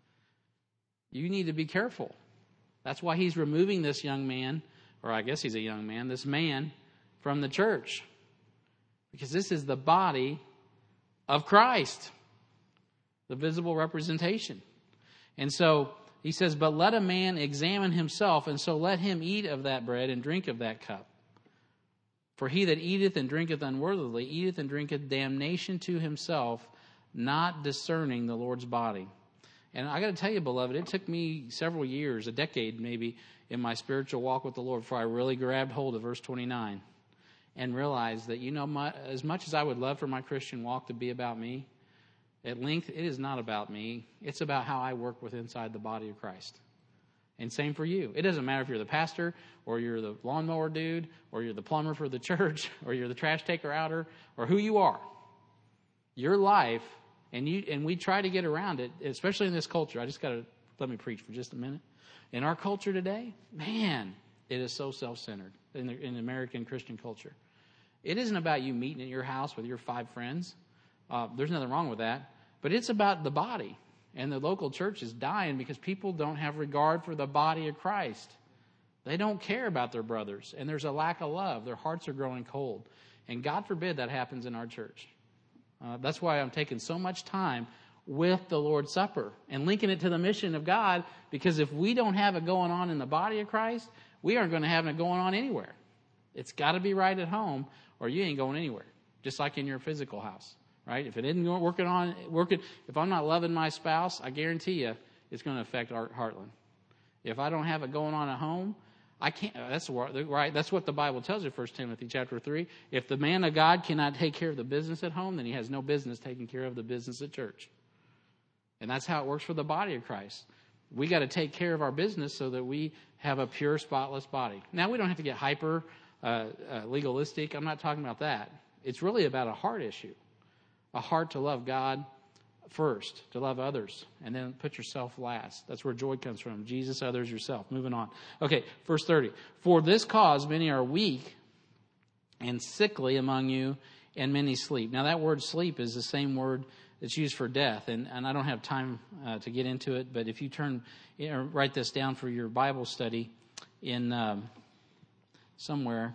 You need to be careful. That's why he's removing this young man, or I guess he's a young man, this man from the church. Because this is the body of Christ, the visible representation. And so he says, but let a man examine himself, and so let him eat of that bread and drink of that cup. For he that eateth and drinketh unworthily eateth and drinketh damnation to himself, not discerning the Lord's body. And I got to tell you, beloved, it took me several years, a decade maybe, in my spiritual walk with the Lord before I really grabbed hold of verse 29 and realized that, as much as I would love for my Christian walk to be about me, at length, it is not about me. It's about how I work with inside the body of Christ. And same for you. It doesn't matter if you're the pastor or you're the lawnmower dude or you're the plumber for the church or you're the trash taker outer or who you are. Your life, and we try to get around it, especially in this culture. I just got to let me preach for just a minute. In our culture today, man, it is so self-centered in American Christian culture. It isn't about you meeting at your house with your 5 friends. There's nothing wrong with that. But it's about the body. And the local church is dying because people don't have regard for the body of Christ. They don't care about their brothers. And there's a lack of love. Their hearts are growing cold. And God forbid that happens in our church. That's why I'm taking so much time with the Lord's Supper and linking it to the mission of God. Because if we don't have it going on in the body of Christ, we aren't going to have it going on anywhere. It's got to be right at home or you ain't going anywhere. Just like in your physical house. Right? If it isn't working, if I'm not loving my spouse, I guarantee you it's going to affect Heartland. If I don't have it going on at home, I can't. That's right. That's what the Bible tells you, 1 Timothy chapter 3. If the man of God cannot take care of the business at home, then he has no business taking care of the business at church. And that's how it works for the body of Christ. We got to take care of our business so that we have a pure, spotless body. Now, we don't have to get hyper legalistic. I'm not talking about that. It's really about a heart issue. A heart to love God first, to love others, and then put yourself last. That's where joy comes from. Jesus, others, yourself. Moving on. Okay, verse 30. For this cause many are weak and sickly among you, and many sleep. Now that word sleep is the same word that's used for death, and I don't have time to get into it, but if you write this down for your Bible study in somewhere,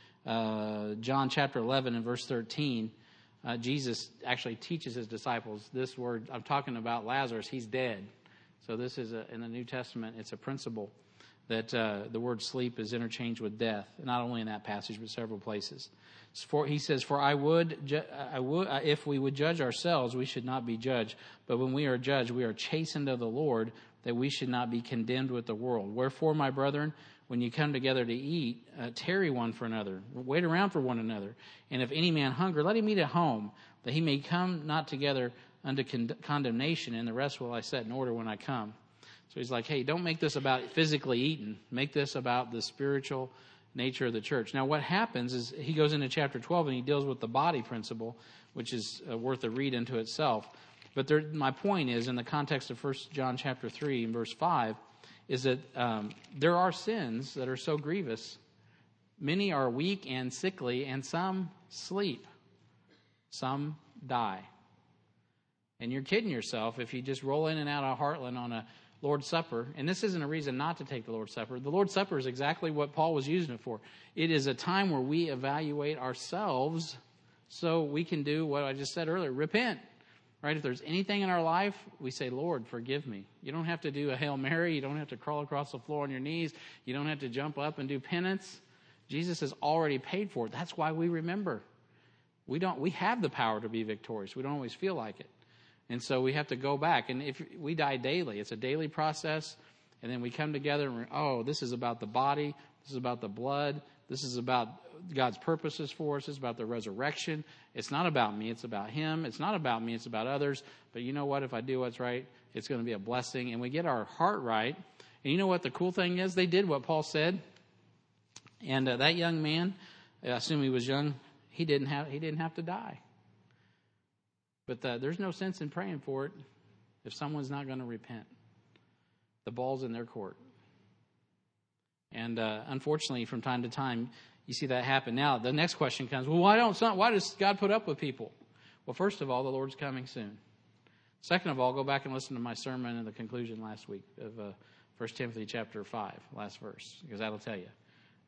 John chapter 11 and verse 13, Jesus actually teaches his disciples this word. I'm talking about Lazarus. He's dead. So this is in the New Testament, it's a principle that the word sleep is interchanged with death, not only in that passage, but several places. He says, for I would, if we would judge ourselves, we should not be judged. But when we are judged, we are chastened of the Lord, that we should not be condemned with the world. Wherefore, my brethren, when you come together to eat, tarry one for another. Wait around for one another. And if any man hunger, let him eat at home, that he may come not together unto condemnation, and the rest will I set in order when I come. So he's like, hey, don't make this about physically eating. Make this about the spiritual nature of the church. Now, what happens is he goes into chapter 12 and he deals with the body principle, which is worth a read into itself. But my point is, in the context of 1 John chapter 3 and verse 5, is that there are sins that are so grievous, Many are weak and sickly, and some sleep. Some die. And you're kidding yourself if you just roll in and out of Heartland on a Lord's Supper. And this isn't a reason not to take the Lord's Supper. The Lord's Supper is exactly what Paul was using it for. It is a time where we evaluate ourselves so we can do what I just said earlier, repent. Right? If there's anything in our life, we say, Lord, forgive me. You don't have to do a Hail Mary. You don't have to crawl across the floor on your knees. You don't have to jump up and do penance. Jesus has already paid for it. That's why we remember. We have the power to be victorious. We don't always feel like it. And so we have to go back. And if we die daily, it's a daily process. And then we come together and this is about the body. This is about the blood. This is about God's purposes for us. It's about the resurrection. It's not about me. It's about Him. It's not about me. It's about others. But you know what? If I do what's right, it's going to be a blessing. And we get our heart right. And you know what the cool thing is? They did what Paul said. And that young man, I assume he was young, he didn't have to die. But there's no sense in praying for it if someone's not going to repent. The ball's in their court. And unfortunately, from time to time, you see that happen. Now, the next question comes, well, why does God put up with people? Well, first of all, the Lord's coming soon. Second of all, go back and listen to my sermon and the conclusion last week of 1 Timothy chapter 5, last verse, because that'll tell you.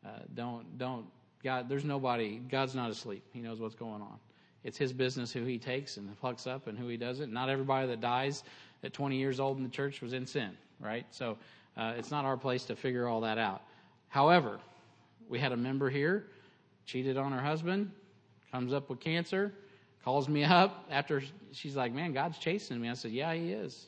God's not asleep. He knows what's going on. It's His business who He takes and plucks up and who He doesn't. Not everybody that dies at 20 years old in the church was in sin, right? So it's not our place to figure all that out. However, we had a member here, cheated on her husband, comes up with cancer, calls me up after she's like, man, God's chasing me. I said, yeah, He is.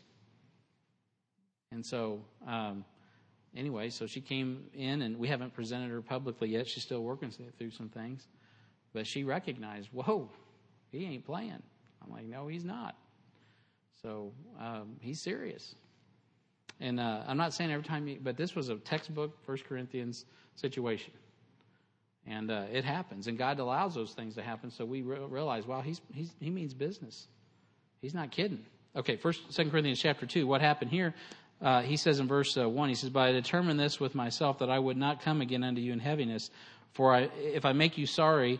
And so anyway, so she came in, and we haven't presented her publicly yet. She's still working through some things. But she recognized, whoa, he ain't playing. I'm like, no, he's not. So he's serious. And I'm not saying every time, but this was a textbook 1 Corinthians situation. And it happens. And God allows those things to happen, so we realize, wow, he means business. He's not kidding. Okay, 2 Corinthians chapter 2, what happened here? He says in verse 1, he says, but I determined this with myself, that I would not come again unto you in heaviness. For if I make you sorry,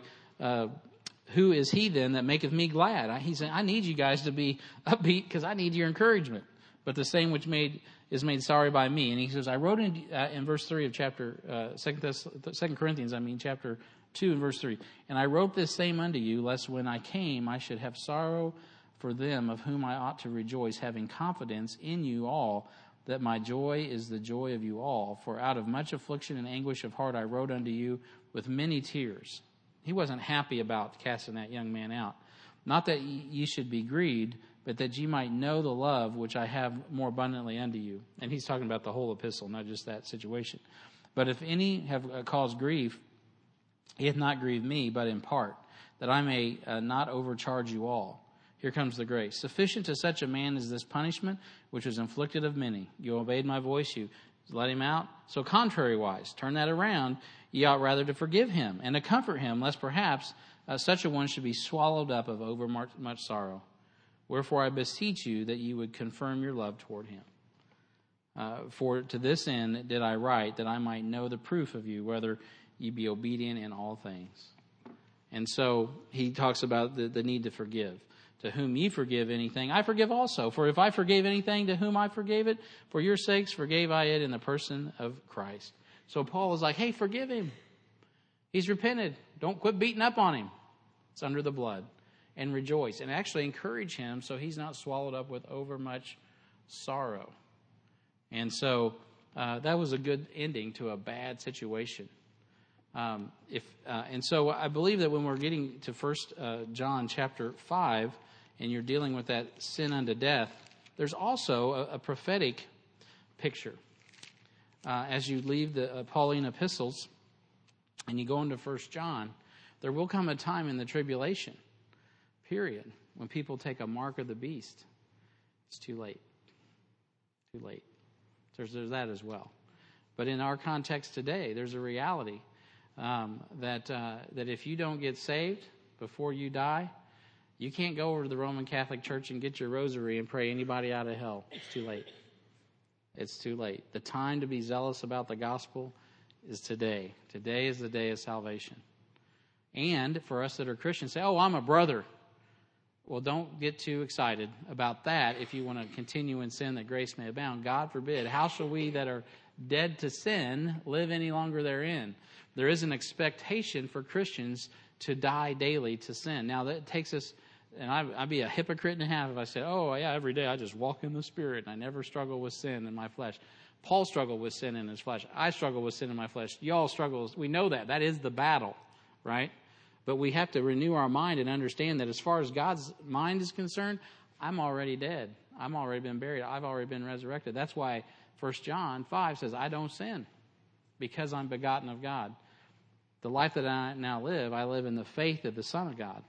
who is he then that maketh me glad? He said, I need you guys to be upbeat because I need your encouragement. But the same which is made sorry by me. And he says, I wrote in verse 3 of chapter 2 Corinthians, chapter 2 and verse 3. And I wrote this same unto you, lest when I came I should have sorrow for them of whom I ought to rejoice, having confidence in you all, that my joy is the joy of you all. For out of much affliction and anguish of heart I wrote unto you with many tears. He wasn't happy about casting that young man out. Not that ye should be grieved, but that ye might know the love which I have more abundantly unto you. And he's talking about the whole epistle, not just that situation. But if any have caused grief, he hath not grieved me, but in part, that I may not overcharge you all. Here comes the grace. Sufficient to such a man is this punishment, which was inflicted of many. You obeyed my voice, you let him out. So contrariwise, turn that around, ye ought rather to forgive him, and to comfort him, lest perhaps such a one should be swallowed up of overmuch sorrow. Wherefore I beseech you that you would confirm your love toward him. For to this end did I write, that I might know the proof of you, whether ye be obedient in all things. And so he talks about the need to forgive. To whom ye forgive anything, I forgive also. For if I forgave anything, to whom I forgave it, for your sakes forgave I it in the person of Christ. So Paul is like, hey, forgive him. He's repented. Don't quit beating up on him. It's under the blood. And rejoice. And actually encourage him so he's not swallowed up with overmuch sorrow. And so that was a good ending to a bad situation. And so I believe that when we're getting to 1 John chapter 5, and you're dealing with that sin unto death, there's also a prophetic picture. As you leave the Pauline epistles and you go into 1 John, there will come a time in the tribulation period when people take a mark of the beast. It's too late. Too late. There's that as well. But in our context today, there's a reality that if you don't get saved before you die, you can't go over to the Roman Catholic Church and get your rosary and pray anybody out of hell. It's too late. It's too late. The time to be zealous about the gospel is today. Today is the day of salvation. And for us that are Christians, say, oh, I'm a brother. Well, don't get too excited about that if you want to continue in sin that grace may abound. God forbid. How shall we that are dead to sin live any longer therein? There is an expectation for Christians to die daily to sin. Now, that takes us, and I'd be a hypocrite and a half if I said, oh, yeah, every day I just walk in the Spirit and I never struggle with sin in my flesh. Paul struggled with sin in his flesh. I struggle with sin in my flesh. Y'all struggle. We know that. That is the battle, right? But we have to renew our mind and understand that as far as God's mind is concerned, I'm already dead. I'm already been buried. I've already been resurrected. That's why 1 John 5 says, I don't sin because I'm begotten of God. The life that I now live, I live in the faith of the Son of God.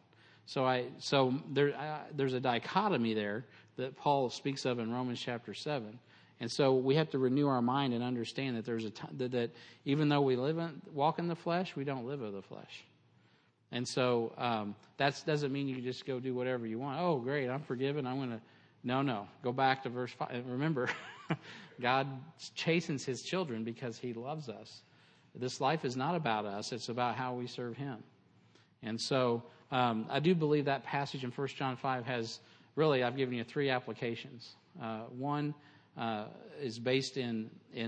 So there's a dichotomy there that Paul speaks of in Romans chapter 7. And so we have to renew our mind and understand that there's that even though we walk in the flesh, we don't live of the flesh. And so that doesn't mean you can just go do whatever you want. Oh, great, I'm forgiven. I'm going to... No. Go back to verse 5. Remember, God chastens his children because he loves us. This life is not about us. It's about how we serve him. And so I do believe that passage in 1 John 5 has... Really, I've given you 3 applications. One is based in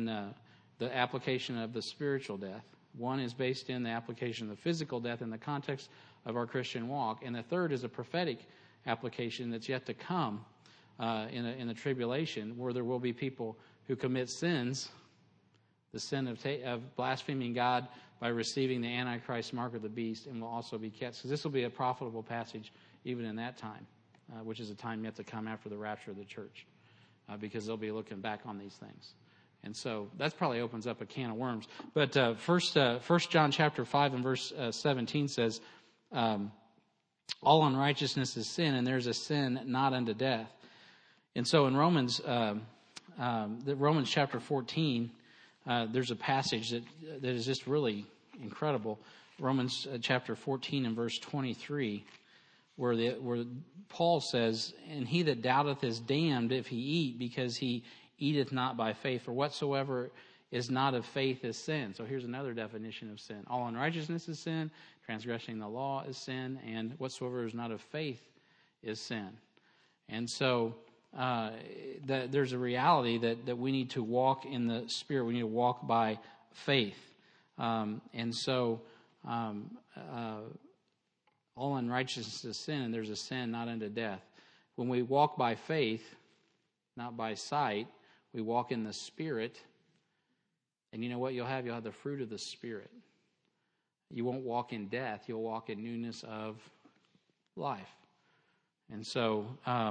the application of the spiritual death. One is based in the application of the physical death in the context of our Christian walk. And the third is a prophetic application that's yet to come in the tribulation, where there will be people who commit sins, the sin of blaspheming God by receiving the Antichrist mark of the beast, and will also be kept. So this will be a profitable passage even in that time, which is a time yet to come after the rapture of the church, because they'll be looking back on these things. And so that probably opens up a can of worms. But First John chapter 5 and verse 17 says, all unrighteousness is sin, and there's a sin not unto death. And so in Romans chapter 14, there's a passage that is just really incredible. Romans chapter 14 and verse 23, where Paul says, and he that doubteth is damned if he eat, because he eateth not by faith, for whatsoever is not of faith is sin. So here's another definition of sin. All unrighteousness is sin, transgressing the law is sin, and whatsoever is not of faith is sin. And so there's a reality that we need to walk in the Spirit. We need to walk by faith. And so all unrighteousness is sin, and there's a sin not unto death. When we walk by faith, not by sight, we walk in the Spirit. And you know what you'll have? You'll have the fruit of the Spirit. You won't walk in death. You'll walk in newness of life. And so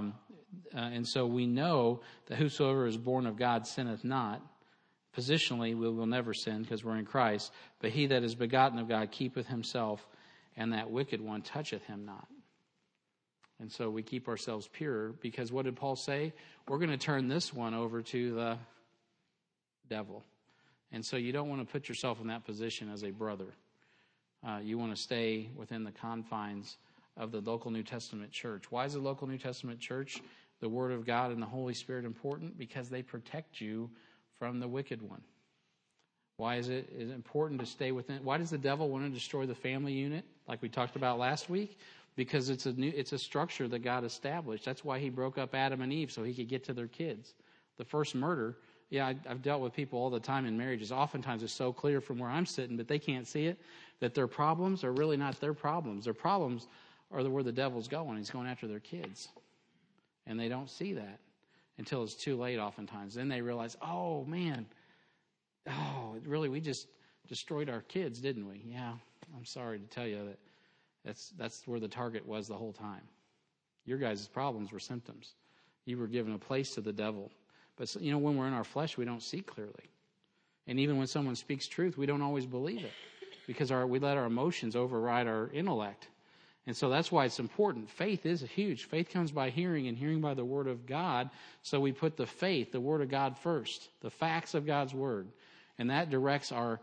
we know that whosoever is born of God sinneth not. Positionally, we will never sin because we're in Christ. But he that is begotten of God keepeth himself, and that wicked one toucheth him not. And so we keep ourselves pure, because what did Paul say? We're going to turn this one over to the devil. And so you don't want to put yourself in that position as a brother. You want to stay within the confines of the local New Testament church. Why is the local New Testament church, the Word of God and the Holy Spirit, important? Because they protect you from the wicked one. Why is it important to stay within? Why does the devil want to destroy the family unit, like we talked about last week? Because it's a structure that God established. That's why he broke up Adam and Eve, so he could get to their kids. The first murder, I've dealt with people all the time in marriages. Oftentimes it's so clear from where I'm sitting, but they can't see it, that their problems are really not their problems. Their problems are where the devil's going. He's going after their kids. And they don't see that until it's too late oftentimes. Then they realize, oh, man, really, we just destroyed our kids, didn't we? Yeah, I'm sorry to tell you that. That's where the target was the whole time. Your guys' problems were symptoms. You were given a place to the devil. But, when we're in our flesh, we don't see clearly. And even when someone speaks truth, we don't always believe it, because we let our emotions override our intellect. And so that's why it's important. Faith is huge. Faith comes by hearing, and hearing by the Word of God. So we put the faith, the Word of God first, the facts of God's Word. And that directs our...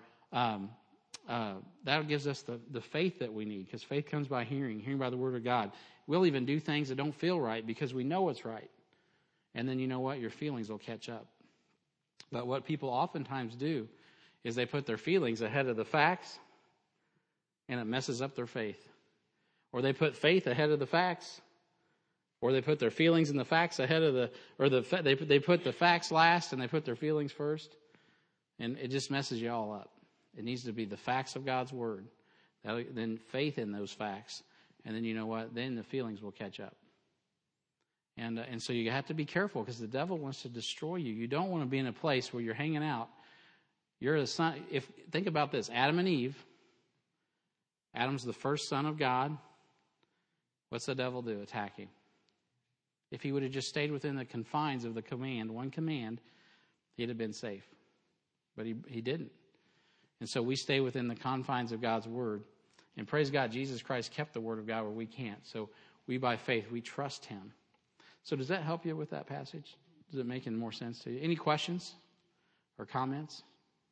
that gives us the faith that we need, because faith comes by hearing by the Word of God. We'll even do things that don't feel right because we know it's right. And then you know what? Your feelings will catch up. But what people oftentimes do is they put their feelings ahead of the facts, and it messes up their faith. Or they put faith ahead of the facts, or they put their feelings and the facts ahead of they put the facts last and they put their feelings first, and it just messes you all up. It needs to be the facts of God's word, then faith in those facts, and then you know what? Then the feelings will catch up. And so you have to be careful because the devil wants to destroy you. You don't want to be in a place where you're hanging out. You're the son. Think about this: Adam and Eve. Adam's the first son of God. What's the devil do? Attack him. If he would have just stayed within the confines of the one command, he'd have been safe. But he didn't. And so we stay within the confines of God's word. And praise God, Jesus Christ kept the word of God where we can't. So we, by faith, we trust him. So does that help you with that passage? Does it make more sense to you? Any questions or comments?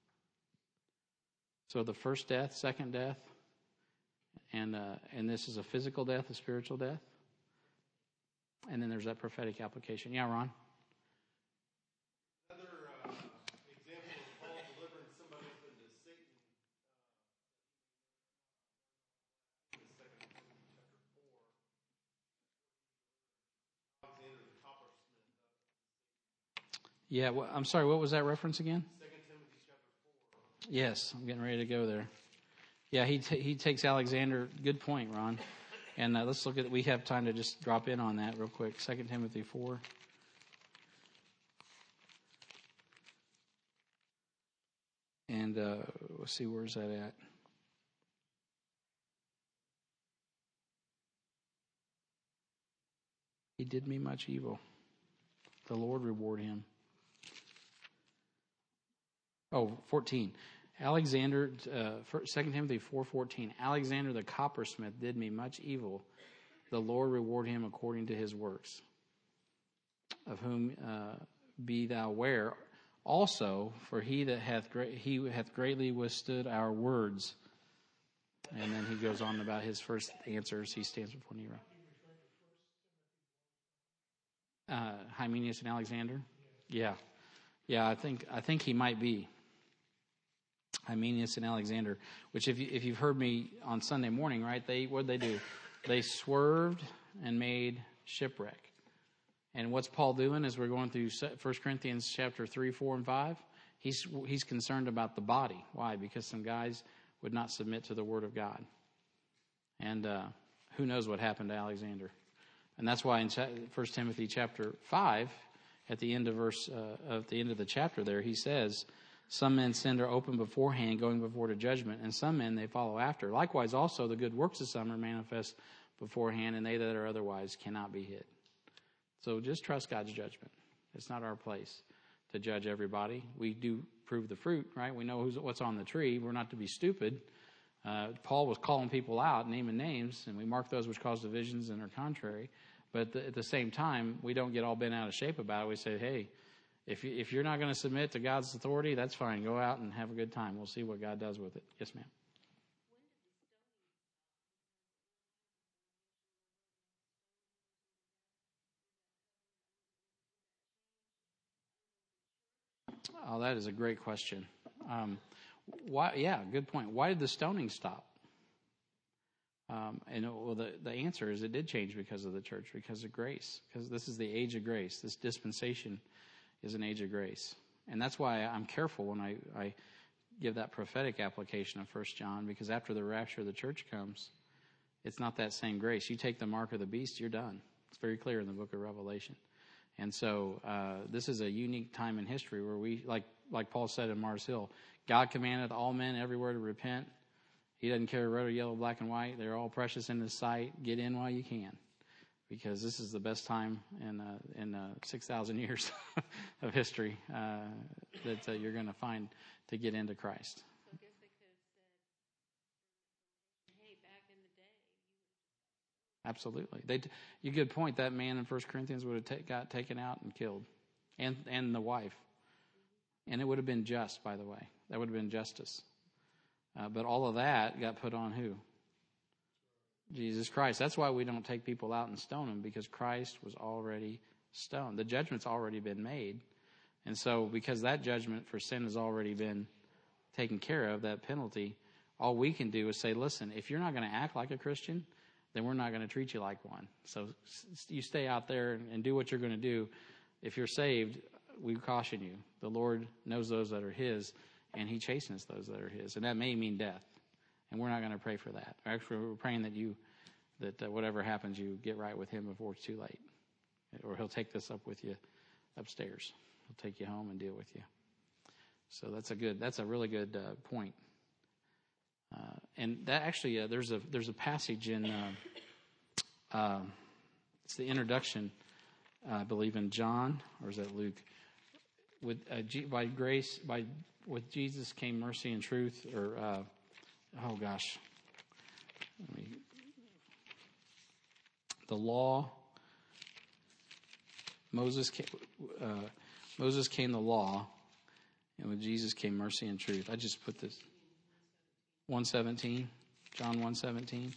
So the first death, second death, and this is a physical death, a spiritual death. And then there's that prophetic application. Yeah, Ron? Another example of Paul delivering somebody up into Satan, in 2 Timothy chapter 4, Alexander the coppersmith. Yeah, I'm sorry, what was that reference again? 2 Timothy chapter 4. Yes, I'm getting ready to go there. Yeah, he takes Alexander. Good point, Ron. And let's look at, we have time to just drop in on that real quick. 2 Timothy 4. And let's see, where's that at? He did me much evil. The Lord reward him. 14. Alexander, 2 Timothy 4:14. Alexander the coppersmith did me much evil. The Lord reward him according to his works. Of whom be thou aware also, for he hath greatly withstood our words. And then he goes on about his first answers. He stands before Nero. Hymenaeus and Alexander? Yeah. I think he might be. Hymenaeus and Alexander, which if you've heard me on Sunday morning, right? What did they do? They swerved and made shipwreck. And what's Paul doing as we're going through 1 Corinthians chapter 3, 4, and 5? He's concerned about the body. Why? Because some guys would not submit to the word of God. And who knows what happened to Alexander? And that's why in 1 Timothy chapter 5, at the end of the chapter there, he says, some men's sin are open beforehand, going before to judgment, and some men they follow after. Likewise also the good works of some are manifest beforehand, and they that are otherwise cannot be hid. So just trust God's judgment. It's not our place to judge everybody. We do prove the fruit, right? We know what's on the tree. We're not to be stupid. Paul was calling people out, naming names, and we mark those which cause divisions and are contrary. But at the same time, we don't get all bent out of shape about it. We say, hey, if you're not going to submit to God's authority, that's fine. Go out and have a good time. We'll see what God does with it. Yes, ma'am. Oh, that is a great question. Why? Yeah, good point. Why did the stoning stop? The answer is it did change because of the church, because of grace. Because this is the age of grace. This dispensation is an age of grace. And that's why I'm careful when I give that prophetic application of 1 John, because after the rapture of the church comes, it's not that same grace. You take the mark of the beast, you're done. It's very clear in the book of Revelation. And so this is a unique time in history where we, like Paul said in Mars Hill, God commandeth all men everywhere to repent. He doesn't care red or yellow, black and white. They're all precious in his sight. Get in while you can, because this is the best time in 6,000 years of history that you're going to find to get into Christ. So I guess they could have said, hey, back in the day. Absolutely. You good point. That man in 1 Corinthians would have got taken out and killed, and the wife. And it would have been just, by the way. That would have been justice. But all of that got put on who? Jesus Christ. That's why we don't take people out and stone them, because Christ was already stoned. The judgment's already been made. And so because that judgment for sin has already been taken care of, that penalty, all we can do is say, listen, if you're not going to act like a Christian, then we're not going to treat you like one. So you stay out there and do what you're going to do. If you're saved, we caution you. The Lord knows those that are his, and he chastens those that are his. And that may mean death. And we're not going to pray for that. Actually, we're praying that whatever happens, you get right with him before it's too late. Or he'll take this up with you upstairs. He'll take you home and deal with you. So that's a really good point. And that actually, there's a passage in, it's the introduction, I believe in John, or is that Luke? With Jesus came mercy and truth, or the law. Moses came the law, and with Jesus came mercy and truth. I just put this 1:17, John 1:17.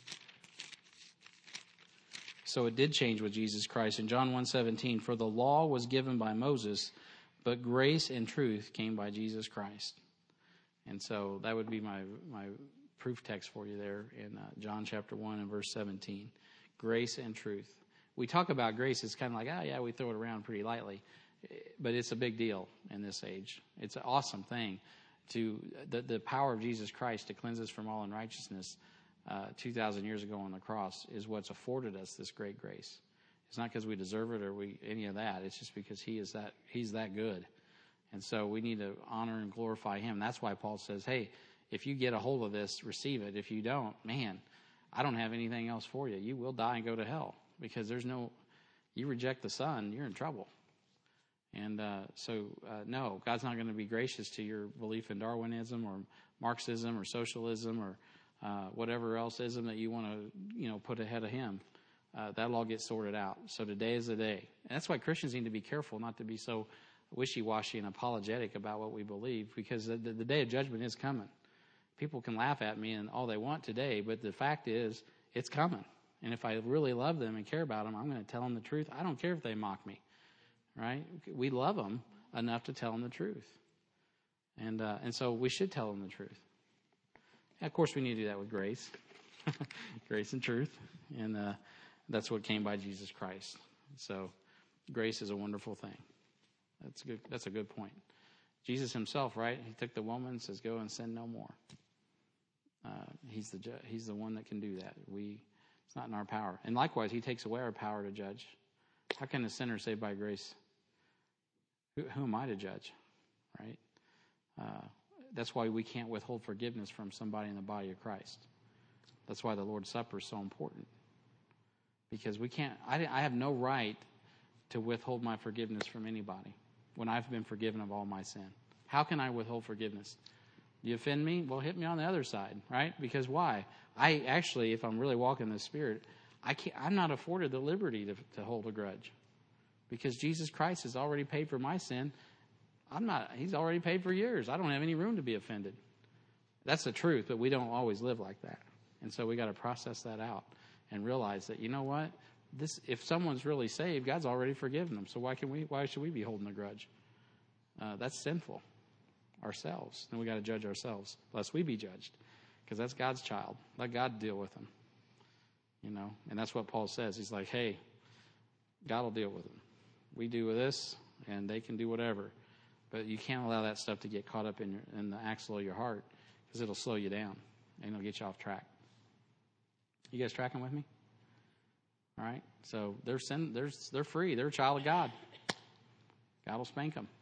So it did change with Jesus Christ. In John 1:17, for the law was given by Moses, but grace and truth came by Jesus Christ. And so that would be my proof text for you there in John chapter 1 and verse 17. Grace and truth. We talk about grace, it's kind of like, we throw it around pretty lightly. But it's a big deal in this age. It's an awesome thing. The power of Jesus Christ to cleanse us from all unrighteousness 2,000 years ago on the cross is what's afforded us this great grace. It's not because we deserve it or any of that. It's just because he's that good. And so we need to honor and glorify him. That's why Paul says, hey, if you get a hold of this, receive it. If you don't, man, I don't have anything else for you. You will die and go to hell because you reject the Son, you're in trouble. And no, God's not going to be gracious to your belief in Darwinism or Marxism or socialism or whatever else ism that you want to put ahead of him. That'll all get sorted out. So today is the day. And that's why Christians need to be careful not to be so wishy-washy and apologetic about what we believe, because the day of judgment is coming. People can laugh at me and all they want today, but the fact is it's coming. And if I really love them and care about them, I'm going to tell them the truth. I don't care if they mock me. Right? We love them enough to tell them the truth. And so we should tell them the truth. And of course, we need to do that with grace. Grace and truth. And that's what came by Jesus Christ. So grace is a wonderful thing. That's good. That's a good point. Jesus himself, right? He took the woman and says, go and sin no more. He's the one that can do that. It's not in our power. And likewise, he takes away our power to judge. How can a sinner saved by grace? Who am I to judge, right? That's why we can't withhold forgiveness from somebody in the body of Christ. That's why the Lord's Supper is so important. Because we can't, I have no right to withhold my forgiveness from anybody when I've been forgiven of all my sin. How can I withhold forgiveness? You offend me? Well, hit me on the other side, right? Because why? I actually, if I'm really walking in the Spirit, I'm not afforded the liberty to hold a grudge, because Jesus Christ has already paid for my sin. He's already paid for yours. I don't have any room to be offended. That's the truth, but we don't always live like that. And so we got to process that out and realize that, you know what? If someone's really saved, God's already forgiven them. So why should we be holding a grudge? That's sinful ourselves. Then we got to judge ourselves, lest we be judged, because that's God's child. Let God deal with them. And that's what Paul says. He's like, hey, God will deal with them. We do with this, and they can do whatever. But you can't allow that stuff to get caught up in the axle of your heart, because it'll slow you down, and it'll get you off track. You guys tracking with me? All right? So they're free. They're a child of God. God will spank them.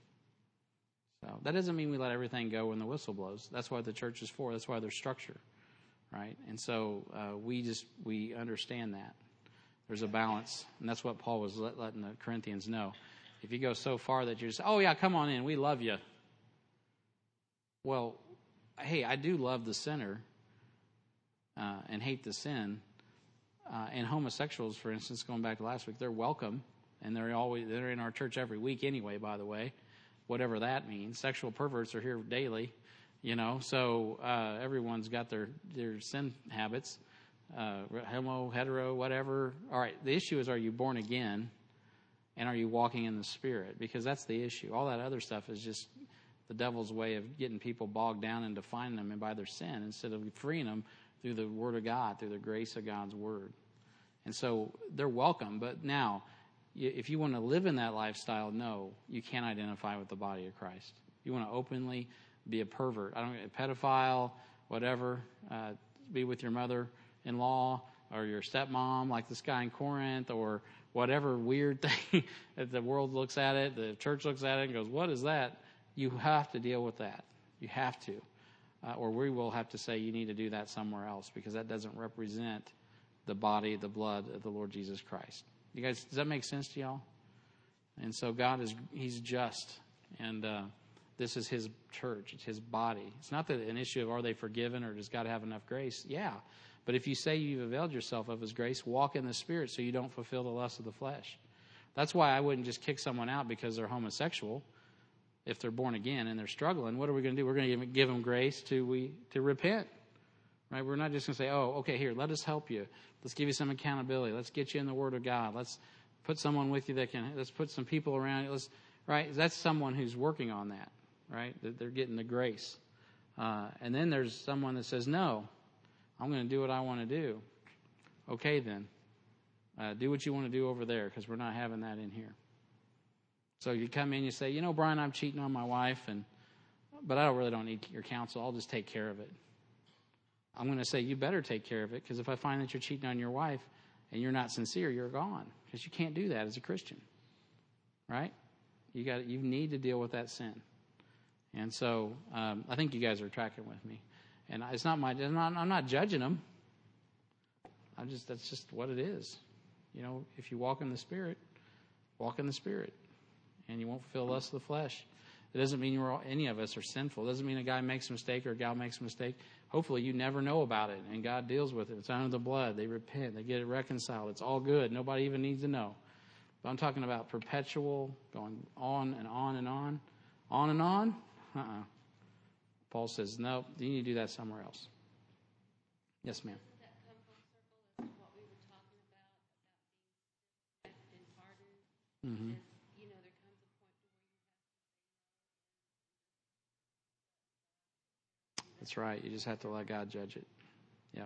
So that doesn't mean we let everything go when the whistle blows. That's what the church is for. That's why there's structure. Right? And so we understand that. There's a balance. And that's what Paul was letting the Corinthians know. If you go so far that you're just, oh yeah, come on in, we love you. Well, hey, I do love the sinner and hate the sin. And homosexuals, for instance, going back to last week, they're welcome. And they're in our church every week anyway, by the way. Whatever that means. Sexual perverts are here daily. So everyone's got their sin habits, homo, hetero, whatever. All right, the issue is, are you born again, and are you walking in the Spirit? Because that's the issue. All that other stuff is just the devil's way of getting people bogged down and defining them by their sin instead of freeing them through the Word of God, through the grace of God's Word. And so they're welcome. But now, if you want to live in that lifestyle, no, you can't identify with the body of Christ. You want to openly be a pervert, a pedophile, whatever, be with your mother-in-law or your stepmom like this guy in Corinth, or whatever weird thing that the world looks at it, the church looks at it and goes, what is that? You have to deal with that. You have to. Or we will have to say you need to do that somewhere else, because that doesn't represent the body, the blood of the Lord Jesus Christ. You guys, does that make sense to y'all? And so God He's just. And this is His church. It's His body. It's not an issue of are they forgiven or does God have enough grace? Yeah. But if you say you've availed yourself of His grace, walk in the Spirit so you don't fulfill the lust of the flesh. That's why I wouldn't just kick someone out because they're homosexual. If they're born again and they're struggling, what are we going to do? We're going to give them grace to repent. Right? We're not just going to say, oh, okay, here, let us help you. Let's give you some accountability. Let's get you in the Word of God. Let's put someone with you let's put some people around you. Right? That's someone who's working on that, right? They're getting the grace. And then there's someone that says, no, I'm going to do what I want to do. Okay, then. Do what you want to do over there, because we're not having that in here. So you come in, you say, Brian, I'm cheating on my wife, but I don't need your counsel. I'll just take care of it. I'm going to say, you better take care of it, because if I find that you're cheating on your wife and you're not sincere, you're gone, because you can't do that as a Christian, right? You need to deal with that sin. And so I think you guys are tracking with me. And it's not I'm not judging them. That's just what it is. If you walk in the Spirit, walk in the Spirit, and you won't fulfill the lust of the flesh. It doesn't mean any of us are sinful. It doesn't mean a guy makes a mistake or a gal makes a mistake. Hopefully you never know about it, and God deals with it. It's under the blood. They repent. They get it reconciled. It's all good. Nobody even needs to know. But I'm talking about perpetual, going on and on and on. On and on? Paul says, no, you need to do that somewhere else. Yes, ma'am. Doesn't that come full circle as what we were talking about being forgiven and pardoned? Mm-hmm. There comes a point to where you That's right. You just have to let God judge it. Yep.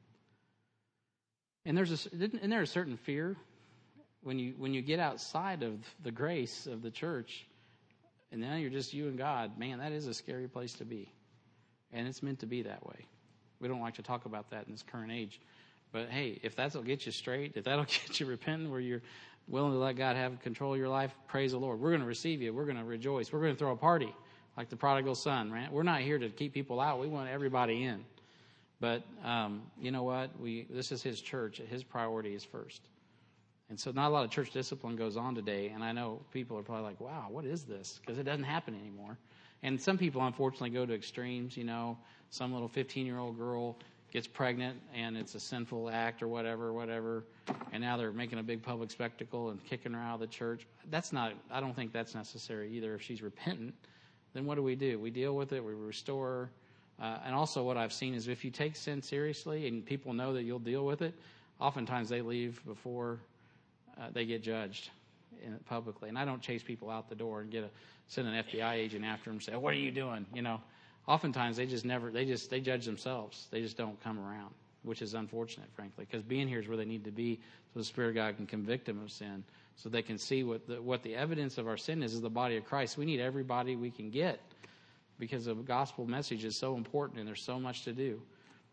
And isn't there a certain fear when you get outside of the grace of the church, and now you're just you and God? Man, that is a scary place to be, and it's meant to be that way. We don't like to talk about that in this current age, but hey, if that'll get you straight, if that'll get you repenting, where you're willing to let God have control of your life, praise the Lord. We're going to receive you. We're going to rejoice. We're going to throw a party like the prodigal son, right? We're not here to keep people out. We want everybody in. But you know what? This is His church. His priority is first. And so not a lot of church discipline goes on today. And I know people are probably like, wow, what is this? Because it doesn't happen anymore. And some people, unfortunately, go to extremes. Some little 15-year-old girl gets pregnant and it's a sinful act or whatever. And now they're making a big public spectacle and kicking her out of the church. I don't think that's necessary either. If she's repentant, then what do? We deal with it. We restore her. And also what I've seen is if you take sin seriously and people know that you'll deal with it, oftentimes they leave before they get judged publicly. And I don't chase people out the door and send an FBI agent after them and say, what are you doing? Oftentimes they judge themselves. They just don't come around, which is unfortunate, frankly, because being here is where they need to be so the Spirit of God can convict them of sin, so they can see what the evidence of our sin is the body of Christ. We need everybody we can get, because the gospel message is so important and there's so much to do.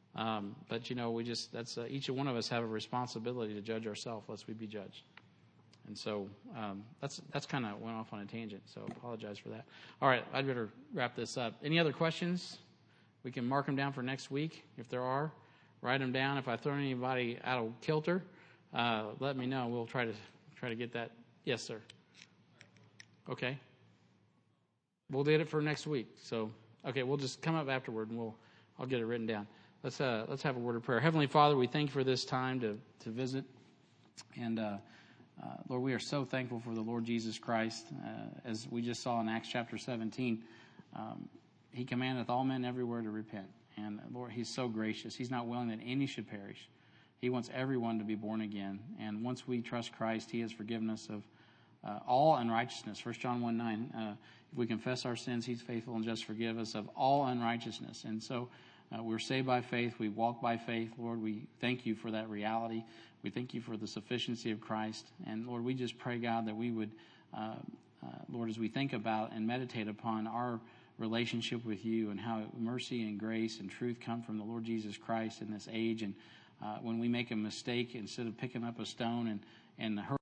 But each one of us have a responsibility to judge ourselves lest we be judged. And so that's kind of went off on a tangent, so I apologize for that. All right, I'd better wrap this up. Any other questions? We can mark them down for next week if there are. Write them down. If I throw anybody out of kilter, let me know. We'll try to get that. Yes, sir. Okay. We'll do it for next week. So, okay, we'll just come up afterward and I'll get it written down. Let's have a word of prayer. Heavenly Father, we thank you for this time to visit. And Lord, we are so thankful for the Lord Jesus Christ. As we just saw in Acts chapter 17, He commandeth all men everywhere to repent. And Lord, He's so gracious. He's not willing that any should perish. He wants everyone to be born again. And once we trust Christ, He has forgiven us of all unrighteousness. 1 John 1:9. If we confess our sins, he's faithful and just forgive us of all unrighteousness. And so we're saved by faith. We walk by faith. Lord, we thank you for that reality. We thank you for the sufficiency of Christ. And Lord, we just pray, God, that we would, Lord, as we think about and meditate upon our relationship with you and how mercy and grace and truth come from the Lord Jesus Christ in this age. And when we make a mistake, instead of picking up a stone and hurting